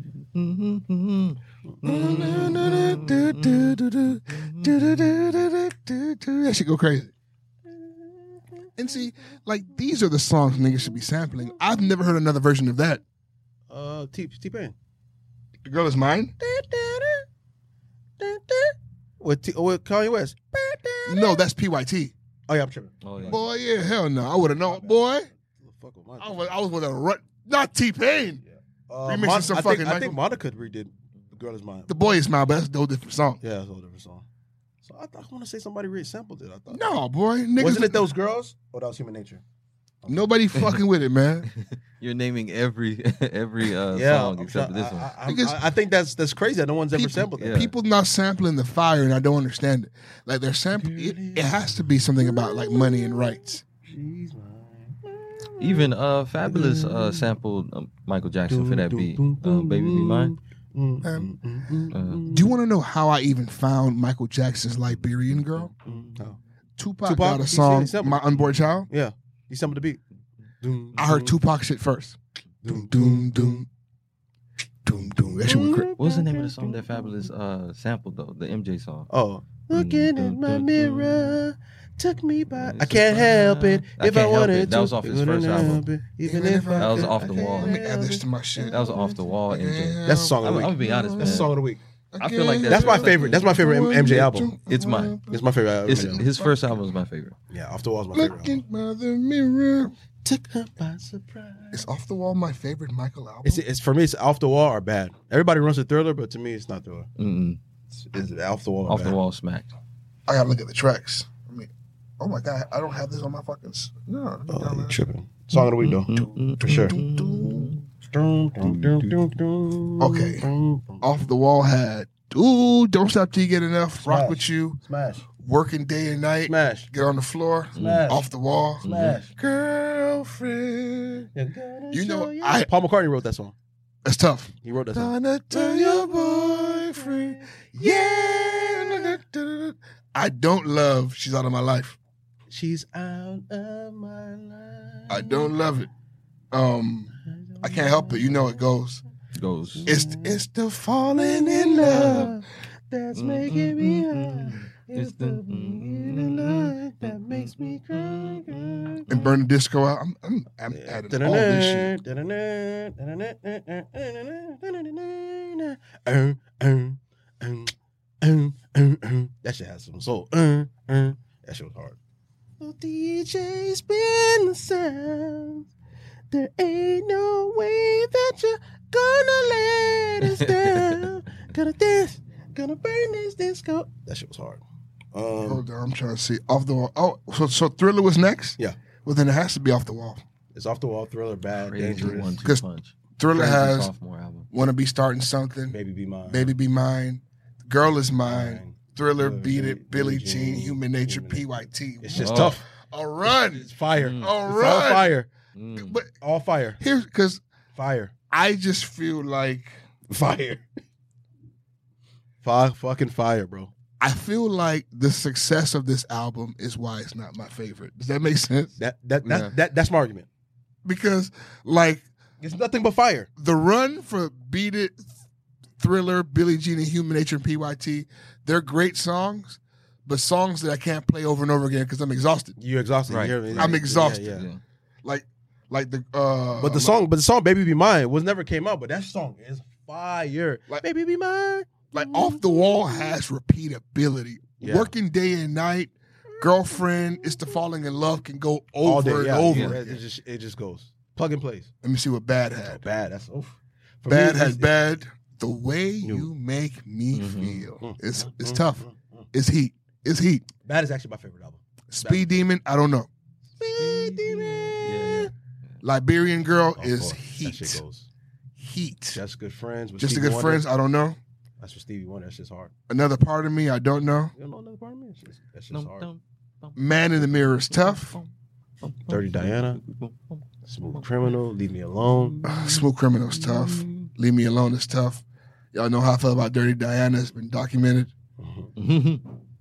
That shit go crazy. And see, like, these are the songs niggas should be sampling. I've never heard another version of that. T-Pain. The girl is mine? With Kanye West. No, that's PYT. Oh yeah, I'm tripping. Oh, yeah. Boy, yeah, hell no. I would have known. Boy, Fuck with my I was with a rut. Not T-Pain. Remixing some fucking I think Michael. Monica redid "The Girl Is Mine." The boy is mine, but that's a whole different song. Yeah, that's a whole different song. So I want to say somebody re-sampled it. I thought. No, boy. Niggas, Wasn't it those girls? Or that was Human Nature? Nobody fucking with it, man. You're naming every Yeah, song except for this one. I think that's crazy that no one's ever sampled that. yeah. People not sampling the fire, and I don't understand it. Like, they're sampling. It has to be something about, like, money and rights. She's mine. Even Fabulous sampled Michael Jackson for that beat. Baby Be Mine. Do you want to know how I even found Michael Jackson's Liberian Girl? No. Tupac got a song, My Unborn Child. Yeah, he sampled the beat. I heard Tupac shit first. Doom, doom, doom. Doom, doom. That shit was great. What was the name of the song that Fabulous sampled though? The MJ song. Oh, looking in my mirror took me by. I can't help it if I wanted to. That was off his first album. Even if That was off the wall. Let me add this to my shit. That was off the wall. MJ. That's the song of the I'm week. gonna be honest, man. That's the song of the week. I feel like That's my favorite. That's my favorite MJ album. It's mine. It's my favorite album. It's his first album is my favorite. Yeah, Off the Wall is my favorite Looking album. by the mirror. Took her by surprise. Is Off the Wall my favorite Michael album? It's for me. It's Off the Wall or bad. Everybody runs to Thriller, but to me, it's not Thriller. Mm-mm. It's Off the Wall. Or Off bad. the wall smacked. I gotta look at the tracks. I mean, oh my god, I don't have this on my fucking. No, Oh, you tripping? Song of the week though, for sure. Okay. Off the Wall had ooh, Don't Stop Till You Get Enough, Rock Smash. With You, Smash. Working Day and Night, Smash. Get on the Floor, Smash. Off the Wall, Smash. Girlfriend. You know, Paul McCartney wrote that song. That's tough. He wrote that song. Gonna tell your boyfriend, yeah. I don't love She's Out of My Life. She's out of my life. I don't love it. I can't help it. You know it goes. Goes. It's the falling in love. That's making me high. It's the in love that makes me cry. And Burn the Disco Out. I'm adding all this shit. That shit has some soul. That shit was hard. DJ spin the sound. There ain't no way that you're gonna let us down. Gonna dance, gonna burn this disco. That shit was hard. Hold on, I'm trying to see. Off the Wall. Oh, so Thriller was next? Yeah. Well, then it has to be Off the Wall. It's Off the Wall, Thriller, Bad, Crazy Dangerous, 1-2 Because punch. Thriller Crazy has sophomore album. Wanna Be Starting Something, Baby Be Mine, Baby Be Mine, Girl Is Mine, Mine, Thriller, Thriller, Beat It, Billie Billie Jean, Jean, Human Nature, Human PYT. It's just Oh. tough. A run. It's fire. Mm. A It's all run. fire. Mm. But All fire. here's because Fire. I just feel like Fire. Fucking fire, bro. I feel like the success of this album is why it's not my favorite. Does that make sense? That's my argument. Because like It's nothing but fire. the run for Beat It, Thriller, Billie Jean, and Human Nature and PYT, they're great songs, but songs that I can't play over and over again because I'm exhausted. You're exhausted. Right. I'm exhausted. Yeah. Yeah. Like the But the song "Baby Be Mine" was never came out. But that song is fire. Like- Baby Be Mine. like Off the Wall has repeatability. Yeah. Working Day and Night, Girlfriend, It's the Falling in Love can go All day. over and Yeah, over. yeah. again. It just goes plug and plays. Let me see what Bad Oh, had. bad. That's oof. For Bad me, had it's- Bad. The way you make me feel. It's tough. It's heat. It's heat. Bad is actually my favorite album. Speed Demon, I don't know. Speed Demon. Yeah. Liberian Girl Of is course. That shit heat. goes. Heat. Just Good Friends. with Just a Stevie Good Wonder. Friends, I don't know. That's for Stevie Wonder. That shit's hard. Another Part of Me, I don't know. You don't know another part of me? That shit's Dum, hard. dum, dum, Man in the Mirror is tough. bum, bum, Dirty bum, Diana. bum, bum, Smooth Criminal. Leave Me Alone. Smooth Criminal is tough. Leave Me Alone is tough. Y'all know how I feel about Dirty Diana. It's been documented. bum.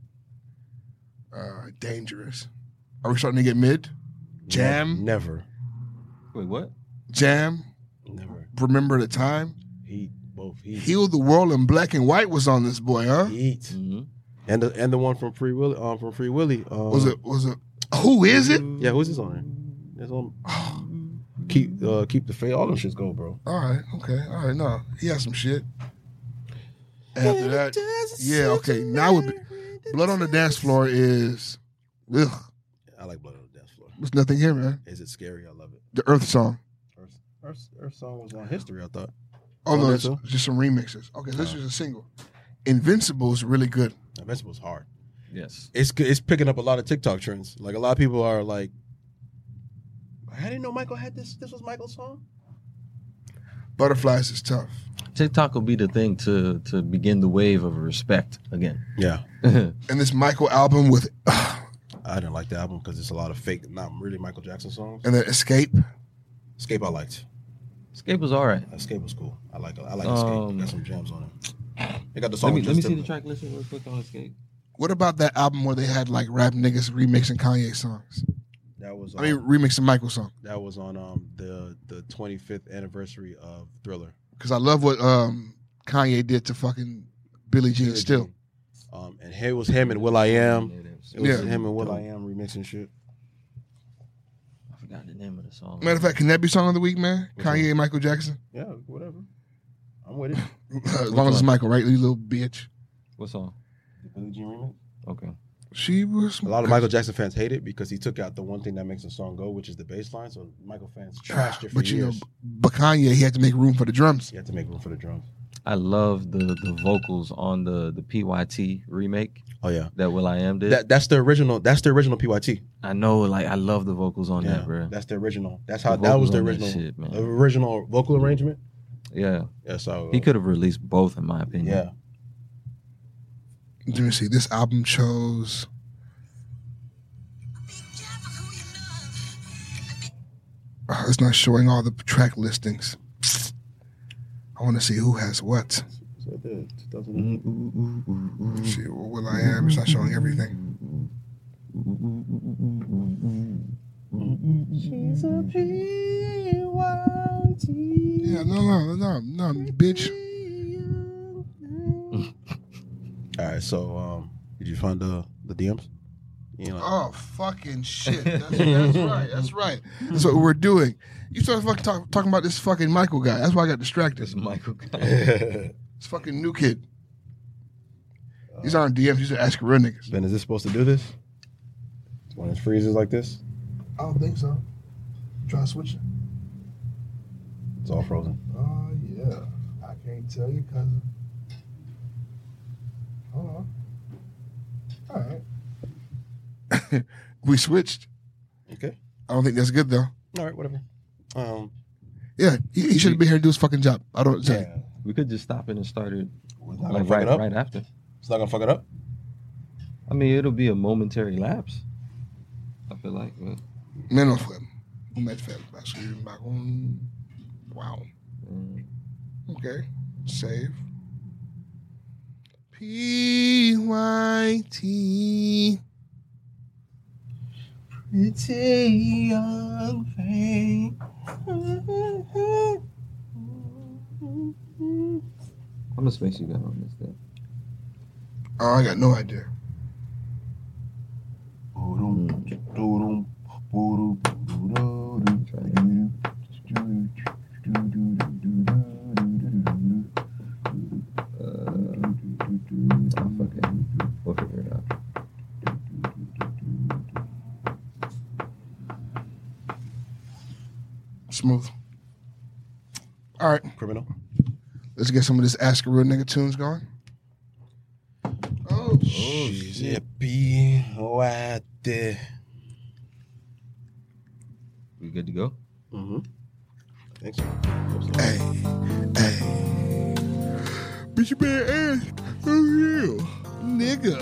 Dangerous. Are we starting to get mid? Jam. Never. Wait, what? Jam. Never. Remember the Time. Heat. Both heat. Heal the World in Black and White was on this boy, huh? Heat. Mhm. And the one from Free Willy. Was it? Who is it? Yeah, who's this on there? There's on. Keep the faith. All them shits go, bro. All right, okay, all right. No, he has some shit. After that, yeah, okay. Now would be Blood on the Dance Floor is, ugh, I like Blood on the Dance Floor. there's nothing here, man. Is it scary? I love it. The Earth song. Earth song was on History. I thought. Oh no, Oh, it's that's all? just some remixes. Okay, this is a single. Invincible is really good. Invincible's hard. Yes. It's good. It's picking up a lot of TikTok trends. Like a lot of people are like, I didn't know Michael had this. This was Michael's song. Butterflies is tough. TikTok will be the thing to begin the wave of respect again. Yeah. And this Michael album with, I didn't like the album because it's a lot of fake, not really Michael Jackson songs. and then Escape. Escape I liked. Escape was all right. Escape was cool. I like Escape. Got some gems on it. They got the song. Let me see the track listing real quick on Escape. What about that album where they had like rap niggas remixing Kanye songs? That was. Remixing Michael song. That was on the 25th anniversary of Thriller. Because I love what Kanye did to fucking Billie Jean Still. And it was him and will.i.am. It was Yeah. him and will.i.am remixing shit. I forgot the name of the song. Matter of fact, can that be song of the week, man? Which Kanye and Michael Jackson. Yeah, whatever. I'm with it. As long as it's Michael, right? You little bitch. What song? Billie Jean remix. Okay. She was A lot of Michael Jackson fans hate it because he took out the one thing that makes a song go, which is the bass line. So Michael fans trashed it for But years. but Kanye, he had to make room for the drums. You have to make room for the drums. I love the vocals on the PYT remake Oh yeah, that will.i.am did. that's the original. That's the original PYT. I know, like I love the vocals on that, bro. That's the original. That's how The that was the vocals on that original. shit, man. The original vocal arrangement. Yeah, Yeah, so he could have released both, in my opinion. Yeah, Let me see. This album chose. It's not showing all the track listings. I want to see who has what. so it did. 2000. Let's see what will I am. It's not showing everything. She's a PYT. Yeah, no, bitch. All right, so did you find the DMs? You know, Oh, fucking shit. That's right. That's what we're doing. You started fucking talking about this fucking Michael guy. That's why I got distracted. This Michael guy. This fucking new kid. He's on DMs. He's asking real niggas. Ben, is this supposed to do this? When it freezes like this, I don't think so. Try to switch it. it's all frozen. Oh, yeah. I can't tell you, cousin. Hold on. All right. We switched. Okay. I don't think that's good, though. All right, whatever. Yeah, he should have been here to do his fucking job. I don't say. Yeah. We could just stop it and start it It's not like gonna fuck it up. right after. It's not gonna fuck it up. I mean, it'll be a momentary lapse. I feel like, but Menos fue. Met fue. Wow. Okay. Save. PYT. Pretty young thing. how much space you got on this thing? Oh, I got no idea. Fuck it. We'll figure it out. Smooth. All right. Criminal. Let's get some of this Ask a Real Nigga tunes going. Oh, She's a PYT. We good to go? Mm-hmm. I think so. Hey, hey. Bitch, you better ask a real nigga.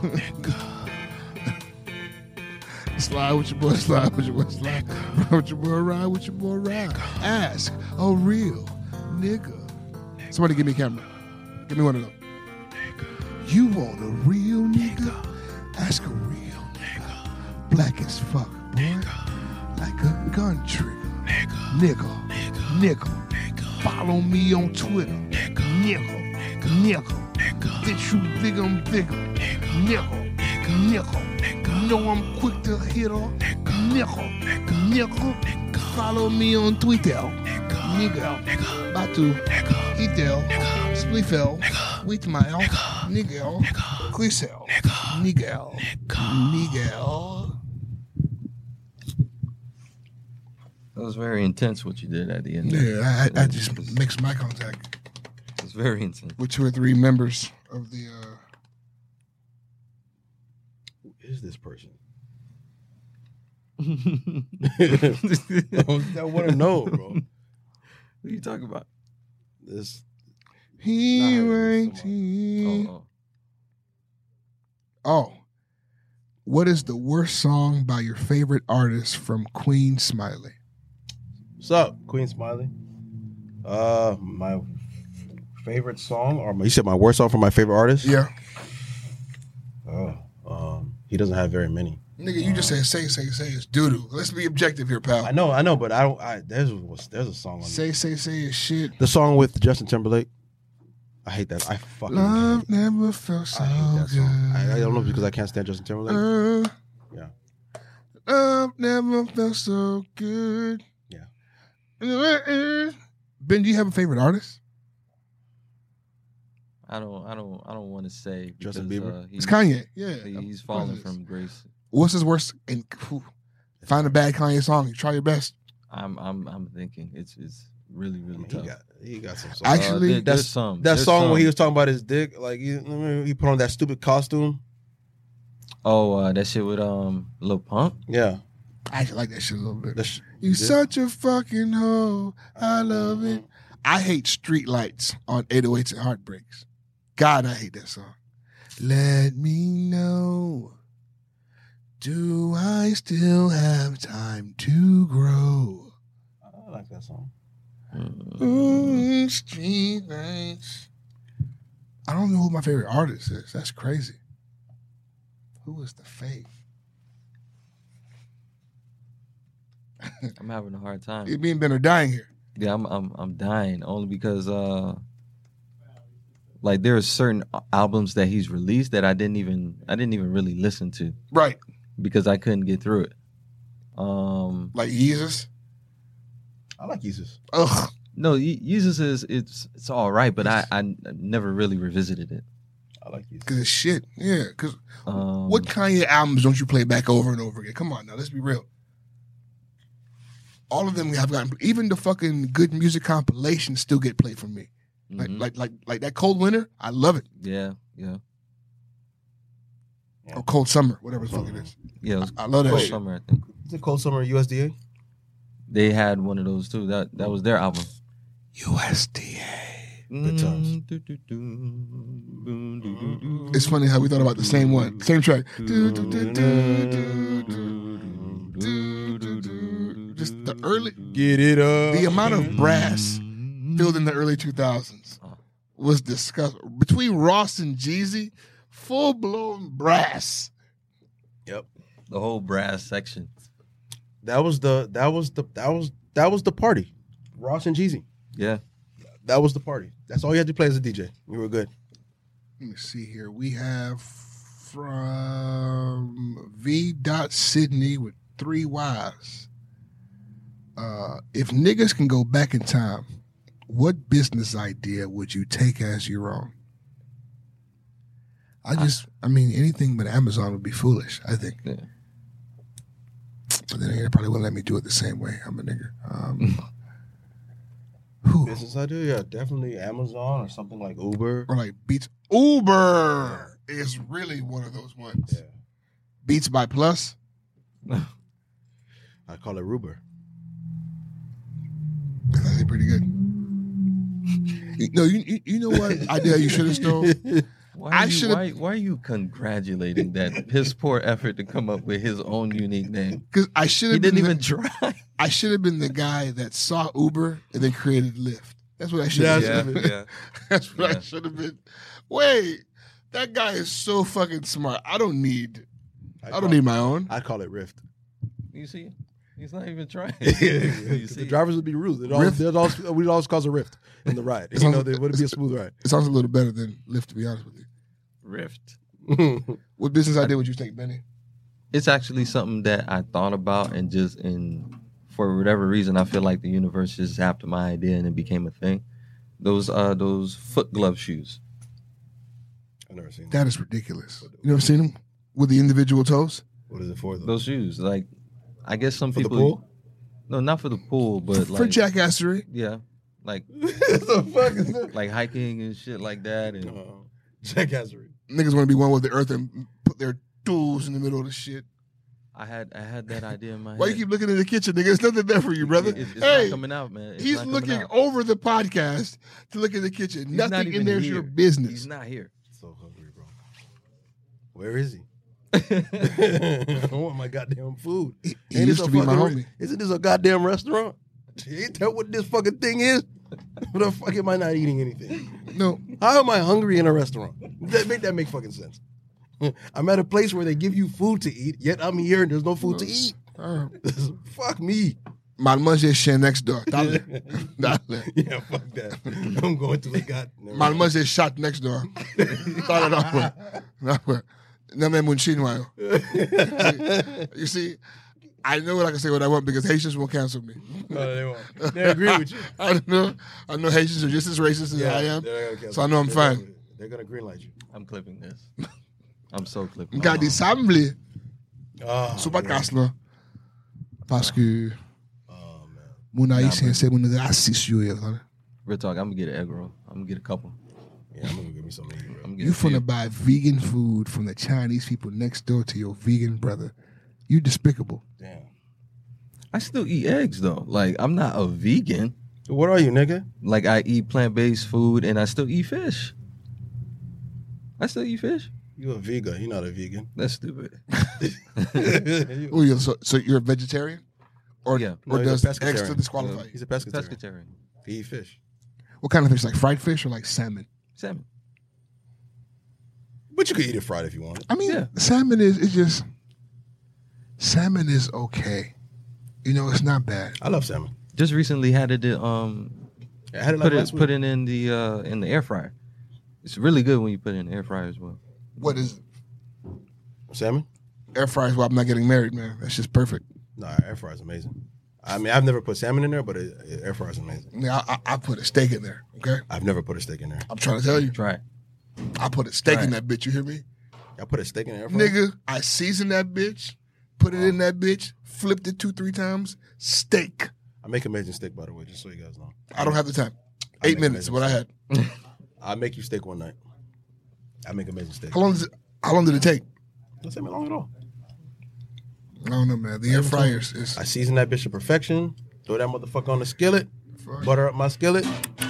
Slide with your boy, slide with your boy, slide. Ride with your boy, ride with your boy, ride. Ask a real nigga. Somebody give me a camera. Give me one of them. You want a real nigga? Ask a real nigga. Black as fuck, boy. Like a gun trigger. Nigga. Follow me on Twitter. Nigga. Bitch, you big, I'm bigger. Nigga. Know I'm quick to hit her. Nigga. Follow me on Twitter. Nigga. Batu. Itel. Spliffel. Whitmile. Nigel. Quisel. Nigel. That was very intense what you did at the end. Yeah, I just mixed my contact It's very intense. with 2 or 3 members of the. Who is this person? What I want to know, bro. are you talking about? This. He Nah, ain't it's here. Oh. Oh, what is the worst song by your favorite artist from Queen Smiley? What's up, Queen Smiley? My favorite song, or you said my worst song from my favorite artist? Yeah. He doesn't have very many. Nigga, you just said say. It's doo-doo. Let's be objective here, pal. I know, but I don't. There's a song on Say is shit. the song with Justin Timberlake. I hate that. I fucking Love hate it. never felt so I hate that good. song. I don't know if it's because I can't stand Justin Timberlake. Yeah. Love never felt so good. Yeah. Ben, do you have a favorite artist? I don't want to say because, Justin Bieber? It's Kanye. Yeah. He's fallen from grace. What's his worst? And find a bad Kanye song. Try your best. I'm thinking it's really tough. He got some songs. Actually, there's some. That There's song some. when he was talking about his dick, like he put on that stupid costume. Oh, that shit with Lil Pump. Yeah. I actually like that shit a little bit. That's- You such a fucking hoe. I love it. I hate Streetlights on 808s and Heartbreaks. God, I hate that song. Let me know. Do I still have time to grow? I like that song. Streetlights. I don't know who my favorite artist is. That's crazy. Who is the fave? I'm having a hard time. Me and Ben are dying here. Yeah, I'm dying only because like there are certain albums that he's released that I didn't even really listen to Right. because I couldn't get through it. Like Yeezus. I like Jesus. Ugh. No, Yeezus is it's all right, but I never really revisited it. I like Jesus. Because it's shit. Yeah. Because what Kanye albums don't you play back over and over again? Come on now, let's be real. All of them have gotten, even the fucking good music compilations still get played from me. Mhm. Like that Cold Winter, I love it. Yeah. Or Cold Summer, whatever the fuck it is. Yeah, it was I love that Cold shit. Summer, I think. Is it Cold Summer USDA? They had one of those too. That was their album. USDA. Good times. It's funny how we thought about the same one, same track. Just the early, Get it up. the amount of brass filled in the early 2000s was disgusting. Between Ross and Jeezy, full blown brass. Yep. The whole brass section. That was the party. Ross and Jeezy. Yeah. That was the party. That's all you had to play as a DJ. You were good. Let me see here. We have from V. Sydney with 3 Ys. If niggas can go back in time, what business idea would you take as your own? I mean, anything but Amazon would be foolish, I think. Yeah. But then they probably wouldn't let me do it the same way. I'm a nigga. Who? Business idea, yeah, definitely Amazon or something like Uber. Or like Beats. Uber is really one of those ones. Yeah. Beats by Plus. I call it Uber. That's actually pretty good. You know what idea you should have stole? Why are you congratulating that his poor effort to come up with his own unique name? Because I should He have didn't been even try. I should have been the guy that saw Uber and then created Lyft. That's what I should have been. Yeah. That's what I should have been. Wait, that guy is so fucking smart. I don't need my own. I call it Rift. You see, he's not even trying. The You see? drivers would be rude. Rift? We'd always cause a rift in the ride. It sounds- There wouldn't be a smooth ride. It sounds a little better than Lyft, to be honest with you. Rift. What business idea would you take, Benny? It's actually something that I thought about and for whatever reason, I feel like the universe just zapped my idea and it became a thing. Those foot glove shoes. I've never seen that. That is ridiculous. You never seen them with the individual toes? What is it for, though? Those shoes, like, I guess some For the people. pool? No, not for the pool, but like For jackassery. yeah, like What the fuck is that? like hiking and shit like that. And Jackassery. Niggas want to be one with the earth and put their tools in the middle of the shit. I had that idea in my head. Why you keep looking in the kitchen, nigga? There's nothing there for you, brother. It's Hey, not coming out, man. It's he's not coming looking out. over the podcast to look in the kitchen. He's not Nothing in even there's here. your business. He's not here. So hungry, bro. Where is he? I want my goddamn food. He used to be my homie. Isn't this a goddamn restaurant? Ain't that what this fucking thing is? What the fuck am I not eating anything? No. How am I hungry in a restaurant? That make fucking sense. I'm at a place where they give you food to eat, yet I'm here and there's no food to eat. Fuck me. Mal manger chien next door. Dale. Yeah, fuck that. I'm going to the God. Mal manger chat next door. Dale no fue. No me mun chinois. You see, I know I can say what I want because Haitians won't cancel me. No, they won't. They agree with you. I know Haitians are just as racist as I am, so I know I'm fine. They're gonna greenlight you. I'm clipping this. I'm so clipping. Got the assembly. Oh, Sou pas casse là. Parce que man. mon haïtien c'est mon raciste yo. Real talk, I'm gonna get an egg roll. I'm gonna get a couple. Yeah, I'm gonna give me some of these, bro. I'm gonna get You a few. finna buy vegan food from the Chinese people next door to your vegan brother. You despicable. Damn. I still eat eggs though. Like I'm not a vegan. What are you, nigga? Like I eat plant-based food and I still eat fish. I still eat fish. You a vegan? You're not a vegan. That's stupid. Oh, so you're a vegetarian? Or, Yeah. No, or he's a does pescatarian. extra disqualify you? He's a pescatarian. Pescatarian. He eat fish. What kind of fish? Like fried fish or like salmon? Salmon. But you could eat it fried if you want. I mean, Yeah. salmon is okay. You know, it's not bad. I love salmon. Just recently had it I had it like last week. put it in the air fryer. It's really good when you put it in the air fryer as well. What is Salmon? air fryer is why I'm not getting married, man. That's just perfect. Nah, air fry is amazing. I mean, I've never put salmon in there, but air fry is amazing. I mean, I put a steak in there, okay? I've never put a steak in there. I'm trying to tell you. Try it. I put a steak in Right. that bitch, you hear me? I put a steak in the air fry. Nigga, I seasoned that bitch, put it in that bitch, flipped it 2-3 times, steak. I make amazing steak, by the way, just so you guys know. I don't have the time. I 8 make minutes is what I had. I make you steak one night. I make amazing steak. How long did it take? Doesn't take me long at all. I don't know, man. The air fryer is I season that bitch to perfection. Throw that motherfucker on the skillet. Butter up my skillet.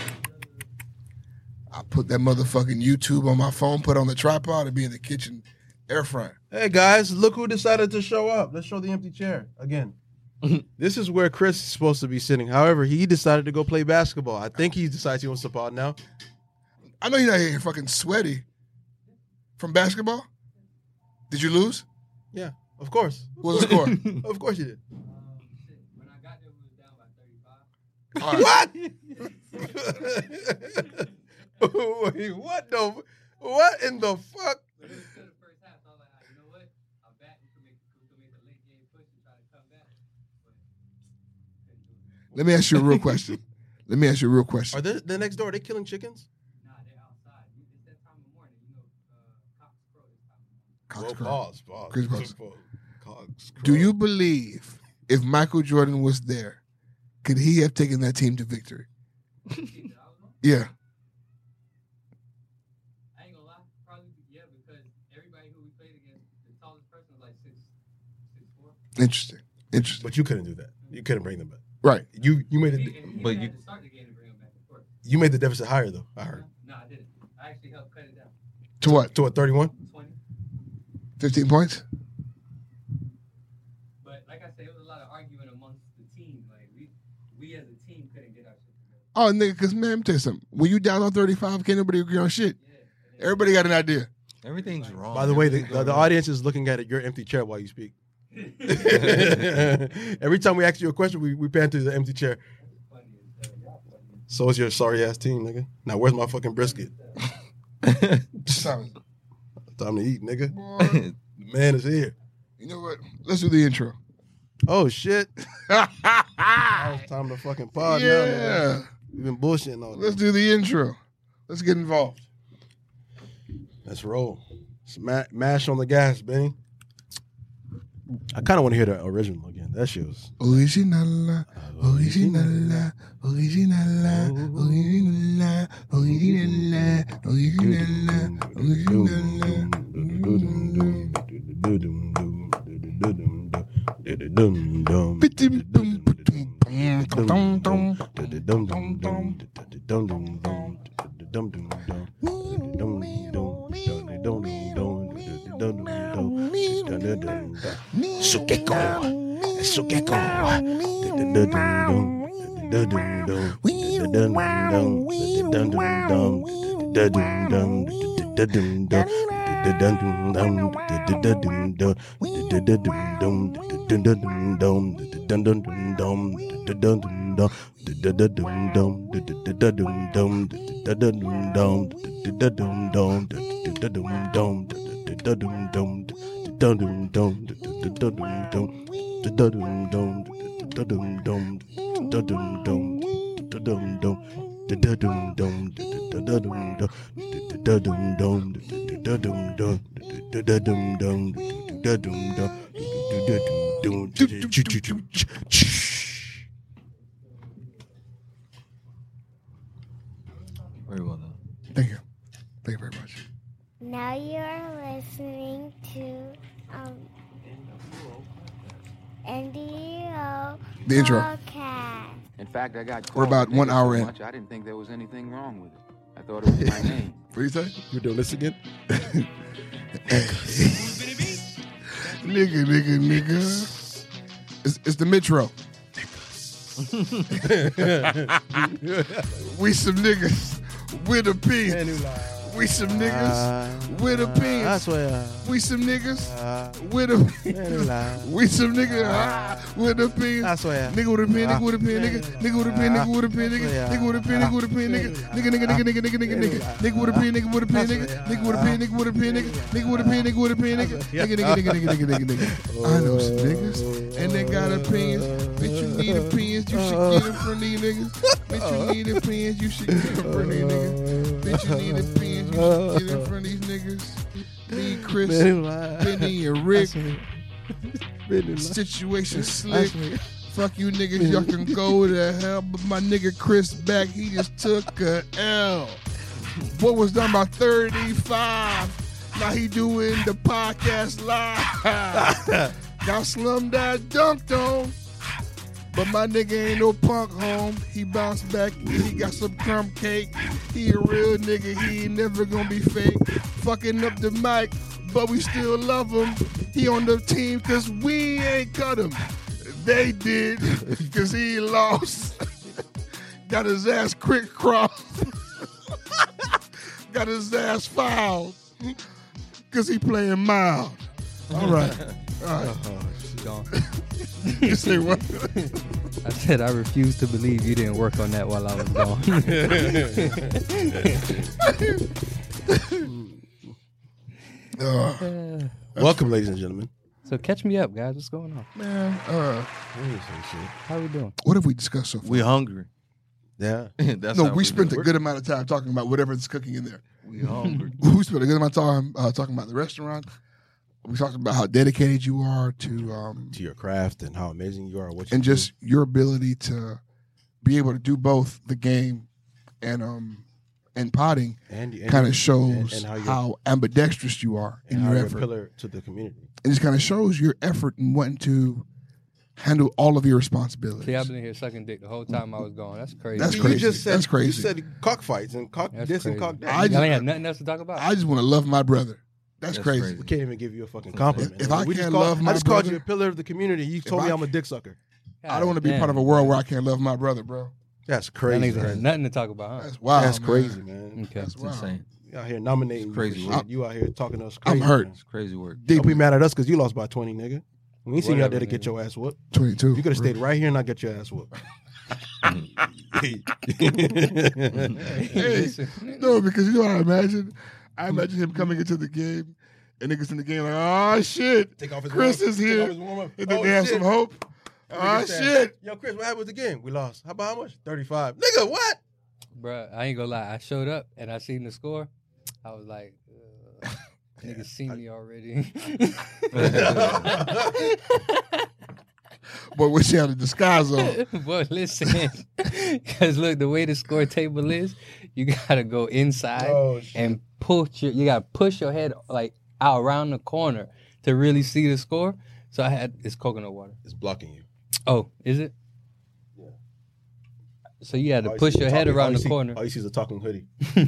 I put that motherfucking YouTube on my phone, put it on the tripod, and be in the kitchen air frying. Hey guys, look who decided to show up. Let's show the empty chair again. This is where Chris is supposed to be sitting. However, he decided to go play basketball. I think he decides he wants to pod now. I know you're not here fucking sweaty from basketball. Did you lose? Yeah, of course. What was the score? Of course you did. When I got there, we was down by 35. What? Wait, what in the fuck? But it was still the first half, so I was like, you know what? I'm back. We can make a late game push and try to come back. But couldn't do it. Let me ask you a real question. Are they next door? Are they killing chickens? Nah, they're outside. It's that time of morning. You know, cops crow this time of morning. Cox Whoa, Crow. pause. Chris Paul's. Cox Crow. Do you believe if Michael Jordan was there, could he have taken that team to victory? The team that I was on, Yeah. I ain't gonna lie. Probably, yeah, because everybody who we played against, the tallest person was like 6'4". Interesting. But you couldn't do that. You couldn't bring them back. Right. You made And it. But had you- to start the game to bring them back, of course. You made the deficit higher though. I heard No, I didn't. I actually helped cut it down. To what? to a 31. 20. 15 points? But like I said, it was a lot of arguing amongst the team. Like we as a team couldn't get our shit together. Oh, nigga, because, man, let me tell you something. When you down on 35, can't nobody agree on shit. Yeah. And then- Everybody got an idea. Everything's wrong. By the way, Everything's the going wrong. audience is looking at your empty chair while you speak. Every time we ask you a question, we pan to the empty chair. funny as hell. Y'all funny. So is your sorry ass team, nigga. Now where's my fucking brisket? Time. Time to eat, nigga. Boy, The man is here. you know what? Let's do the intro. Oh shit. Now it's time to fucking pod now, nigga. Yeah. We've been bullshitting all Let's day. do the intro. Let's get involved. Let's roll. Mash on the gas, Benny. I kind of want to hear the original again. That shit was. Original, original, original, Sukeko. Very well done. Thank you. Thank you very much. Now you're listening to NDO The intro. podcast. In fact, I got We're about called 1 nigga hour so in. much, I didn't think there was anything wrong with it. I thought it was my name. What do you say? You doing this again? Nigga. It's the Metro. We some niggas with opinions. We some niggas with opinions. We some niggas with opinions. We some niggas with opinions. Nigga with a pen, nigga with a pen, nigga with a pen, nigga with a pen, nigga with a pen, nigga with a pen, nigga with a pen, nigga with a pen, nigga with a pen, nigga with a pen, nigga with a pen, nigga with a pen, nigga. I know some niggas and they got opinions. Bitch, you need opinions, you should get in front of these niggas. Bitch, you need opinions, you should get in front of these niggas. Bitch, you need opinions, you should get in front of these niggas. Me, Chris, Benny, and Rick. Situation slick. Fuck you niggas, y'all can go to hell. But my nigga Chris back, he just took a L. What was done by 35? Now he doing the podcast live. Got Slumdog dunked on. But my nigga ain't no punk home. He bounced back, he got some crumb cake. He a real nigga, he ain't never gonna be fake. Fucking up the mic, but we still love him. He on the team cause we ain't cut him. They did, cause he lost. Got his ass quick crossed. Got his ass fouled. Cause he playing mild. All right. Gone. You say what? I said I refuse to believe you didn't work on that while I was gone. Welcome, ladies and gentlemen. So catch me up, guys. What's going on? Man, How we doing? what have we discussed so far? We hungry. Yeah. That's No, how we spent do a it. good amount of time talking about whatever's cooking in there. We hungry. We spent a good amount of time talking about the restaurant. We talked about how dedicated you are to To your craft and how amazing you are. What you and do. just your ability to be able to do both the game and potting and kind you- of shows and how, how ambidextrous you are and in how your you're a effort. pillar to the community. It just kind of shows your effort in wanting to handle all of your responsibilities. See, I've been here sucking dick the whole time I was gone. That's crazy. That's You crazy. just said, That's crazy. You said cockfights and cock That's this and crazy. cock that. I Y'all just- ain't have nothing else to talk about. I just want to love my brother. That's That's crazy. crazy. We can't even give you a fucking compliment. If I We can't just called- love my I just called brother- you a pillar of the community. You told I me I'm a can't- dick sucker. I don't want to be God part of a damn, world man. where I can't love my brother, bro. That's Y'all crazy. niggas have man. nothing to talk about, huh? That's wild. That's man. crazy, man. Okay. That's It's wild. insane. You out here nominating It's crazy you, work. shit. You out here talking to us I'm crazy. hurt. It's crazy work. Don't be Deeply. mad at us because you lost by 20, nigga. We ain't seen you out there to Whatever, get your ass whooped. 22. You could have stayed right here and not get your ass whooped. Hey, no, because you know what I imagine? I imagine him coming into the game and niggas in the game like, oh shit, Take off his Chris warm- is take here. off his warm-up. And then Oh, they have shit. some hope. That Oh nigga said, shit. Yo, Chris, what happened with the game? We lost. How about how much? 35. Nigga, what? Bruh, I ain't gonna lie. I showed up and I seen the score. I was like, niggas see me already. Boy, wish he had a disguise on. Boy, listen. Because look, the way the score table is, you gotta go inside Oh, shit. and you gotta push your head like out around the corner to really see the score. So it's coconut water. It's blocking you. Oh, is it? Yeah. So you had to All you push see is your a head talking- around all you the see- corner. All you see is a talking hoodie.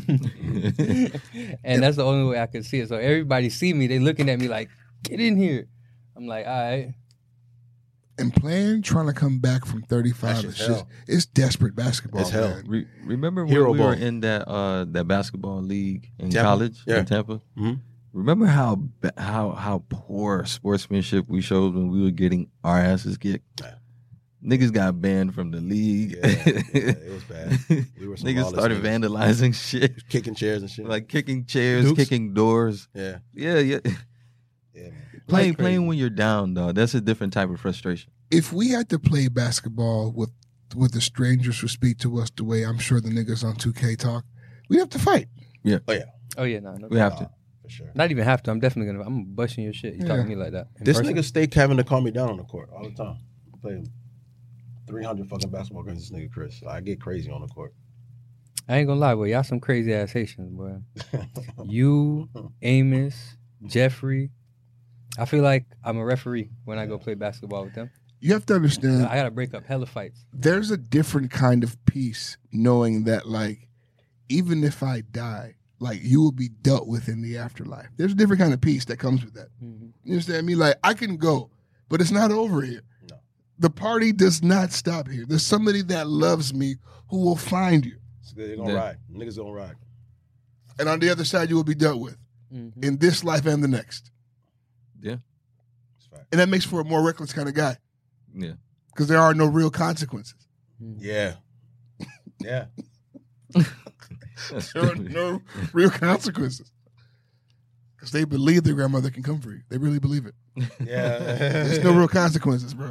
And that's the only way I could see it. So everybody see me, they looking at me like, get in here. I'm like, all right. And trying to come back from 35 That's is just just, hell. it's desperate basketball. It's hell. Man. Remember when Hero we were ball. in that basketball league in Tampa? college Yeah. in Tampa? Mhm. Remember how poor sportsmanship we showed when we were getting our asses kicked? Yeah. Niggas got banned from the league. Yeah, it was bad. We were some Niggas lawless started niggas. vandalizing shit, Kicking chairs and shit. like kicking chairs, Dukes? kicking doors. yeah, Yeah. yeah, man. Playing when you're down, though, that's a different type of frustration. If we had to play basketball with the strangers who speak to us the way I'm sure the niggas on 2K talk, we'd have to fight. Oh yeah, no. We have to. For sure. Not even have to. I'm definitely gonna. I'm busting your shit. You talking to me like that? in This person? nigga stay having to calm me down on the court all the time. I play 300 fucking basketball games. This nigga Chris, I get crazy on the court. I ain't gonna lie, boy. Y'all some crazy ass Haitians, boy. You, Amos, Jeffrey. I feel like I'm a referee when I go play basketball with them. You have to understand, I gotta break up hella fights. there's a different kind of peace knowing that, like, even if I die, like, you will be dealt with in the afterlife. There's a different kind of peace that comes with that. Mhm. You understand me? Like, I can go, but it's not over here. No. The party does not stop here. There's somebody that loves me who will find you. They're gonna Yeah. ride. Niggas gonna ride. And on the other side, you will be dealt with Mhm. in this life and the next. Yeah. It's fact. And that makes for a more reckless kind of guy Yeah. because there are no real consequences. Yeah. Yeah. That's There are stupid. no real consequences because they believe their grandmother can come for you. They really believe it. Yeah. There's no real consequences, bro.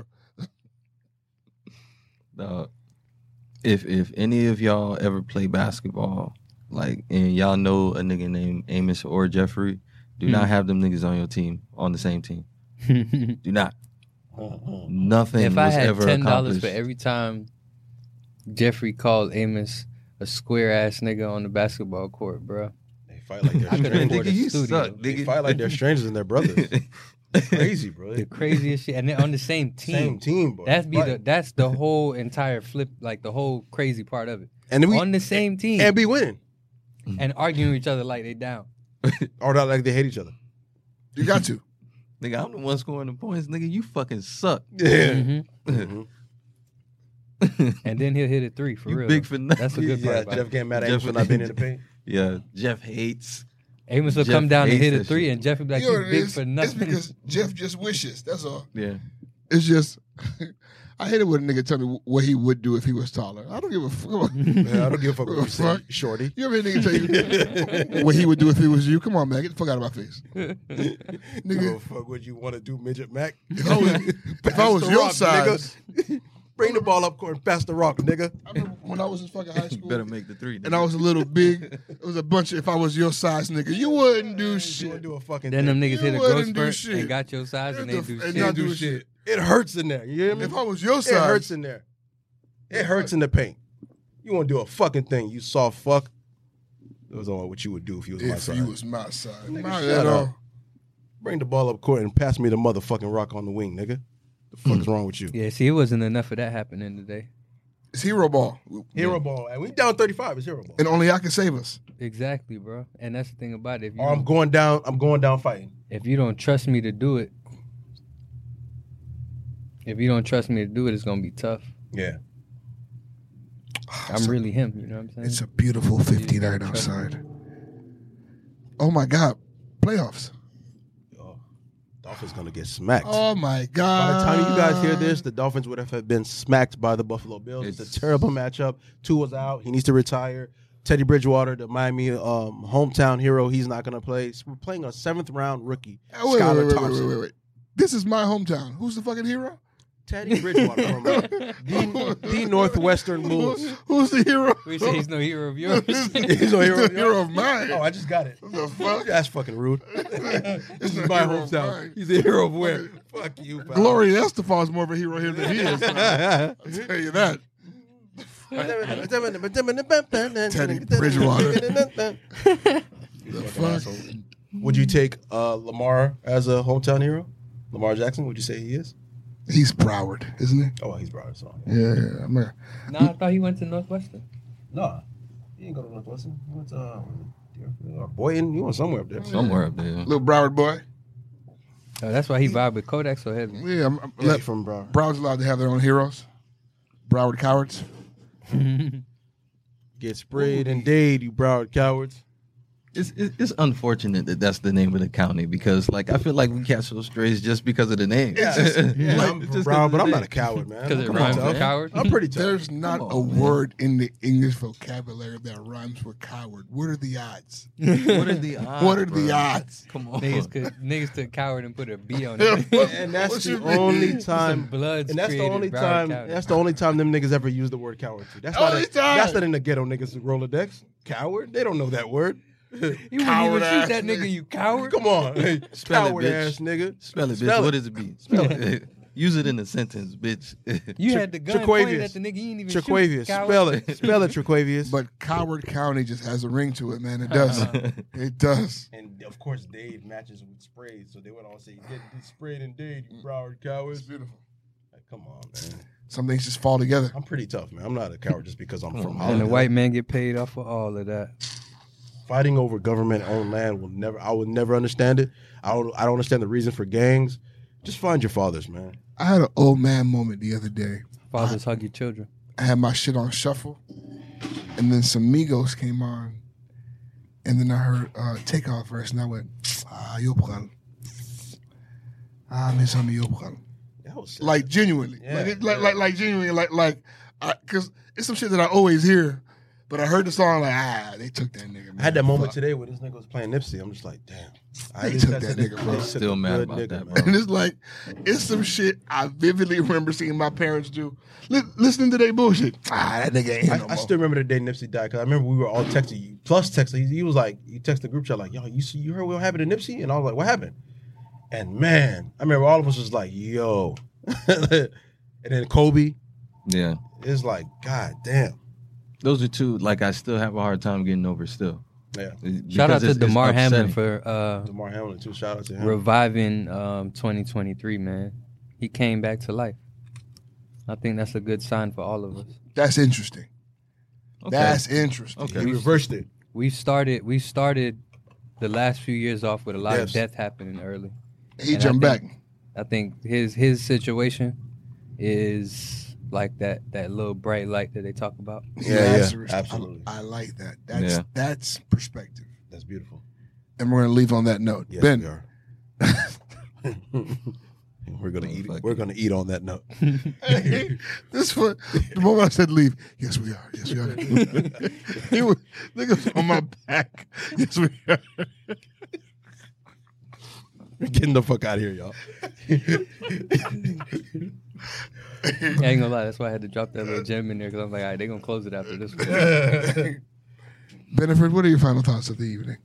If any of y'all ever play basketball, like, and y'all know a nigga named Amos or Jeffrey, do not have them niggas on your team, on the same team. Do not. Nothing if I was had ever $10 accomplished. for every time Jeffrey called Amos a square ass nigga on the basketball court, bro. They fight like they're I could've strangers. afforded Nigga, you studio. suck, They nigga. fight like they're strangers and they're brothers. Crazy, bro. The craziest shit, and they're on the same team. Same team, bro. That's the whole entire flip, like the whole crazy part of it. And then we On the same team and be winning. and arguing with each other like they down. Or not like they hate each other. You got to. Nigga, I'm the one scoring the points. Nigga, you fucking suck. Yeah. Mhm. Mhm. And then he'll hit a three for You real. big though. for nothing. That's a good part Yeah, about Jeff it. getting mad at Jeff- him for not being in the paint. Yeah, Jeff hates. Amos will Jeff come down and hates hit a that three, shit. and Jeff will be like, You know "You what it big is? for It's nothing." because Jeff just wishes. That's all. Yeah. It's just, I hate it when a nigga tell me what he would do if he was taller. I don't give a fuck. Yeah, I don't give a fuck what you say, Fuck. shorty. You ever hear a nigga tell you what he would do if he was you? Come on, man. Get the fuck out of my face. Nigga, fuck what you want to do, midget Mac. If I was, if I was the your rock, size, nigga. Bring the ball up court and pass the rock, nigga. I remember when I was in fucking high You school better make the three. and I was a little big, it was a bunch of, if I was your size, nigga, you wouldn't do You wouldn't shit. do a fucking Then them thing. niggas hit a You growth wouldn't do spurt shit. and got your size, and they do And shit. not do shit. It hurts in there. You hear me? If I was your It size, hurts in there. It hurts in the paint. You won't do a fucking thing, you soft fuck. It was on what you would do if you was my if size. you was my size. Nigga, Not shut at up. all. Bring the ball up court and pass me the motherfucking rock on the wing, nigga. The fuck is wrong with you? Yeah, see, it wasn't enough of that happening today. It's hero ball. Hero ball. And we down 35. It's hero ball. And only I can save us. Exactly, bro. And that's the thing about it. If you, Or I'm going down fighting. if you don't trust me to do it, it's gonna be tough. Yeah. I'm really him. You know what I'm saying? It's a beautiful 59 outside. Oh my God. Playoffs. Oh, Dolphins gonna get smacked. Oh my By God. the time you guys hear this, the Dolphins would have been smacked by the Buffalo Bills. It's a terrible matchup. Tua's out. He needs to retire. Teddy Bridgewater, the Miami hometown hero, he's not going to play. So we're playing a 7th-round rookie, Wait, Skylar wait, Thompson. wait. This is my hometown. Who's the fucking hero? Teddy Bridgewater from the Northwestern Bulls. Who's the hero? We say he's no hero of yours. He's a hero. He's the hero of mine. Oh, I just got it. What the fuck? That's fucking rude. This is my hometown. He's a hero of where? Fuck you, pal. Gloria Estefan's more of a hero here than he is. I'll tell you that. Teddy Bridgewater. The fuck? Would you take Lamar as a hometown hero? Lamar Jackson, would you say he is? He's Broward, isn't he? Oh, he's Broward, so. Yeah. Nah, I thought he went to Northwestern. No, he didn't go to Northwestern. He went to Deerfield or Boynton. He went somewhere up there. Somewhere up there. Little Broward boy. Oh, that's why he vibed with Kodak so heavy. Yeah, Yeah, he from Broward. Broward's allowed to have their own heroes. Broward cowards. Get sprayed and dayed, you Broward cowards. It's unfortunate that that's the name of the county because, like, I feel like we catch those strays just because of the name. Yeah, I'm from Broward, but I'm not a coward, man. Because it Come on, rhymes with tough. coward. I'm pretty tough. There's not a word in the English vocabulary that rhymes with coward. What are the odds? What are the odds? What are the odds? Come on. Niggas took coward and put a B on it. And that's What the you mean? only time. Some bloods And that's the created only Broward time. County. That's the only time them niggas ever use the word coward. Too. That's Only not. time. That's not in the ghetto niggas Rolodex. Coward. They don't know that word. You wouldn't even Coward shoot ass that nigga, nigga. you coward. Come on, hey, Spell it, coward bitch. ass nigga. Spell it, bitch. Spell What it. does it mean? Spell it. Use it in a sentence, bitch. You had the gun pointed Traquavius. at the nigga. You didn't even Traquavius. shoot. Coward. Spell it. Spell it, Traquavius. But Coward County just has a ring to it, man. It does. It does. And of course, Dade matches with sprayed, so they would all say, "Get sprayed and Dade, you Broward cowards." It's beautiful. Like, come on, man. Some things just fall together. I'm pretty tough, man. I'm not a coward just because I'm from And Hollywood. the white man get paid off for all of that. Fighting over government-owned land I will never understand it. I don't understand the reason for gangs. Just find your fathers, man. I had an old man moment the other day. Fathers hug your children. I had my shit on shuffle, and then some Migos came on, and then I heard Takeoff verse, and I went, yo pral. Me some yo pral. That was sick. Like genuinely, Yeah, like genuinely, because it's some shit that I always hear, but I heard the song like they took that nigga. Man. I had that moment Fuck. today when this nigga was playing Nipsey. I'm just like, damn. They took that nigga, bro. Still mad about that, bro. And it's like, it's some shit I vividly remember seeing my parents do. Listening to their bullshit. That nigga ain't here no I more. still remember the day Nipsey died because I remember we were all texting you. Plus texting. He was like, he texted the group chat like, yo, you heard what happened to Nipsey? And I was like, what happened? And man, I remember all of us was like, yo. And then Kobe. Yeah. It's like, god damn. Those are two, like, I still have a hard time getting over still. Yeah. Shout out to Because it's DeMar Hamlin upsetting. for Lamar Hamlin too. Shout out to him. reviving 2023, man. He came back to life. I think that's a good sign for all of us. That's interesting. Okay. That's interesting. Okay. He reversed it. We started the last few years off with a lot Yes. of death happening early. He And jumped I back. I think his situation is like that little bright light that they talk about. That's absolutely. I like that. Yeah. That's perspective. That's beautiful. And we're gonna leave on that note. Yes, Ben, we are. We're gonna eat. Fuck We're you. gonna eat on that note. this one, the moment I said leave, yes we are. Yes we are. He was, niggas on my back. Yes we are. We're getting the fuck out of here, y'all. I ain't gonna lie, that's why I had to drop that little gem in there because I was like, all right, they're gonna close it after this one. Benefit, what are your final thoughts of the evening?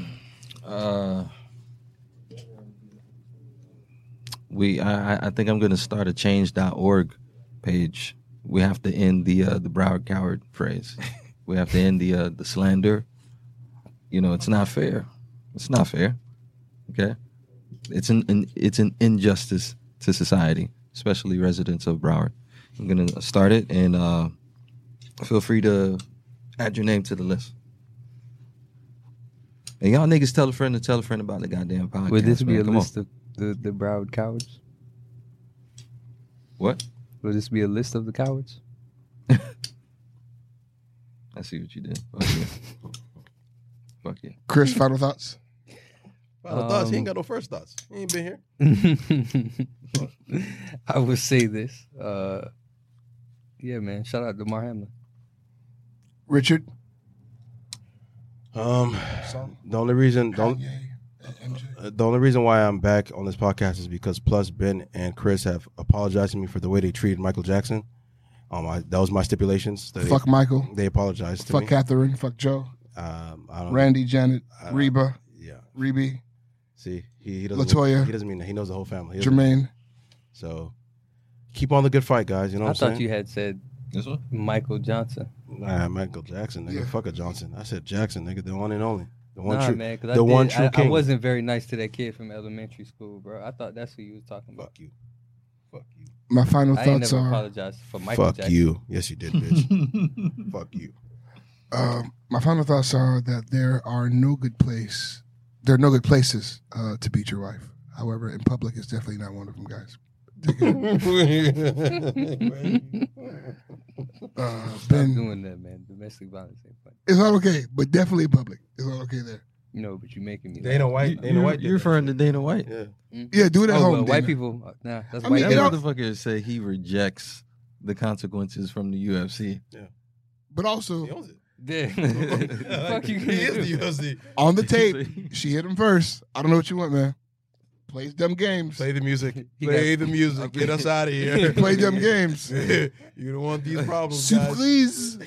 I think I'm gonna start a change.org page. We have to end the Broward coward phrase. We have to end the slander. You know, it's not fair. It's not fair. Okay? It's an injustice to society, especially residents of Broward. I'm gonna start it, and feel free to add your name to the list. And y'all niggas tell a friend to tell a friend about the goddamn podcast. Would this be man. a Come on. list of the Broward cowards? What? Would this be a list of the cowards? I see what you did. Fuck you. Fuck you. Chris, final thoughts? Final thoughts. He ain't got no first thoughts. He ain't been here. I would say this. Yeah, man. Shout out to DeMar Hamlin. Richard? The only reason why I'm back on this podcast is because Plus, Ben, and Chris have apologized to me for the way they treated Michael Jackson. That was my stipulations. Fuck Michael. They apologized to Fuck me. Catherine. Fuck Joe. I don't. Randy, Janet, I- Reba, Yeah. Reby, See, he doesn't. Latoya. He doesn't mean that. He knows the whole family. He doesn't- Jermaine. So keep on the good fight, guys. You know I what I'm thought saying? you had said This one? Michael Johnson. Nah, Michael Jackson, nigga. Yeah. Fuck a Johnson. I said Jackson, nigga. The one and only. The one Nah, true. man, the one true I king. wasn't very nice to that kid from elementary school, bro. I thought that's who you was talking about. Fuck you. Fuck you. My final I ain't thoughts never are apologized for Michael Fuck Jackson. you. Yes, you did, bitch. Fuck you. my final thoughts are that there are no good places to beat your wife. However, in public, it's definitely not one of them guys. Stop Ben, doing that, man. Domestic violence ain't fun. it's all okay, but definitely in public. It's all okay there. No, but you making me. Dana White. Dana White. You're referring to Dana White. Yeah. Yeah, do it at Oh, home. well, white Dana. people. Nah, that's I white mean, That it all- people. motherfucker say he rejects the consequences from the UFC. But also, He owns it. Yeah. Fuck you. He is the UFC. on the tape, she hit him first. I don't know what you want, man. Plays dumb games. Play the music. He Play got- the music. Get us out of here. Play dumb games. You don't want these problems, Surprise.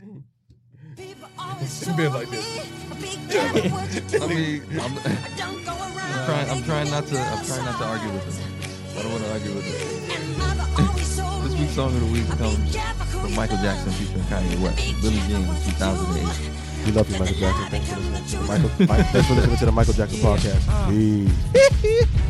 Been like this. I mean, I'm trying not to argue with him. I don't want to argue with him. This week's song of the week comes from Michael Jackson featuring Kanye West, Billie Jean, 2008. We love you, Michael Jackson. Thanks for listening to the Michael Jackson podcast. Peace.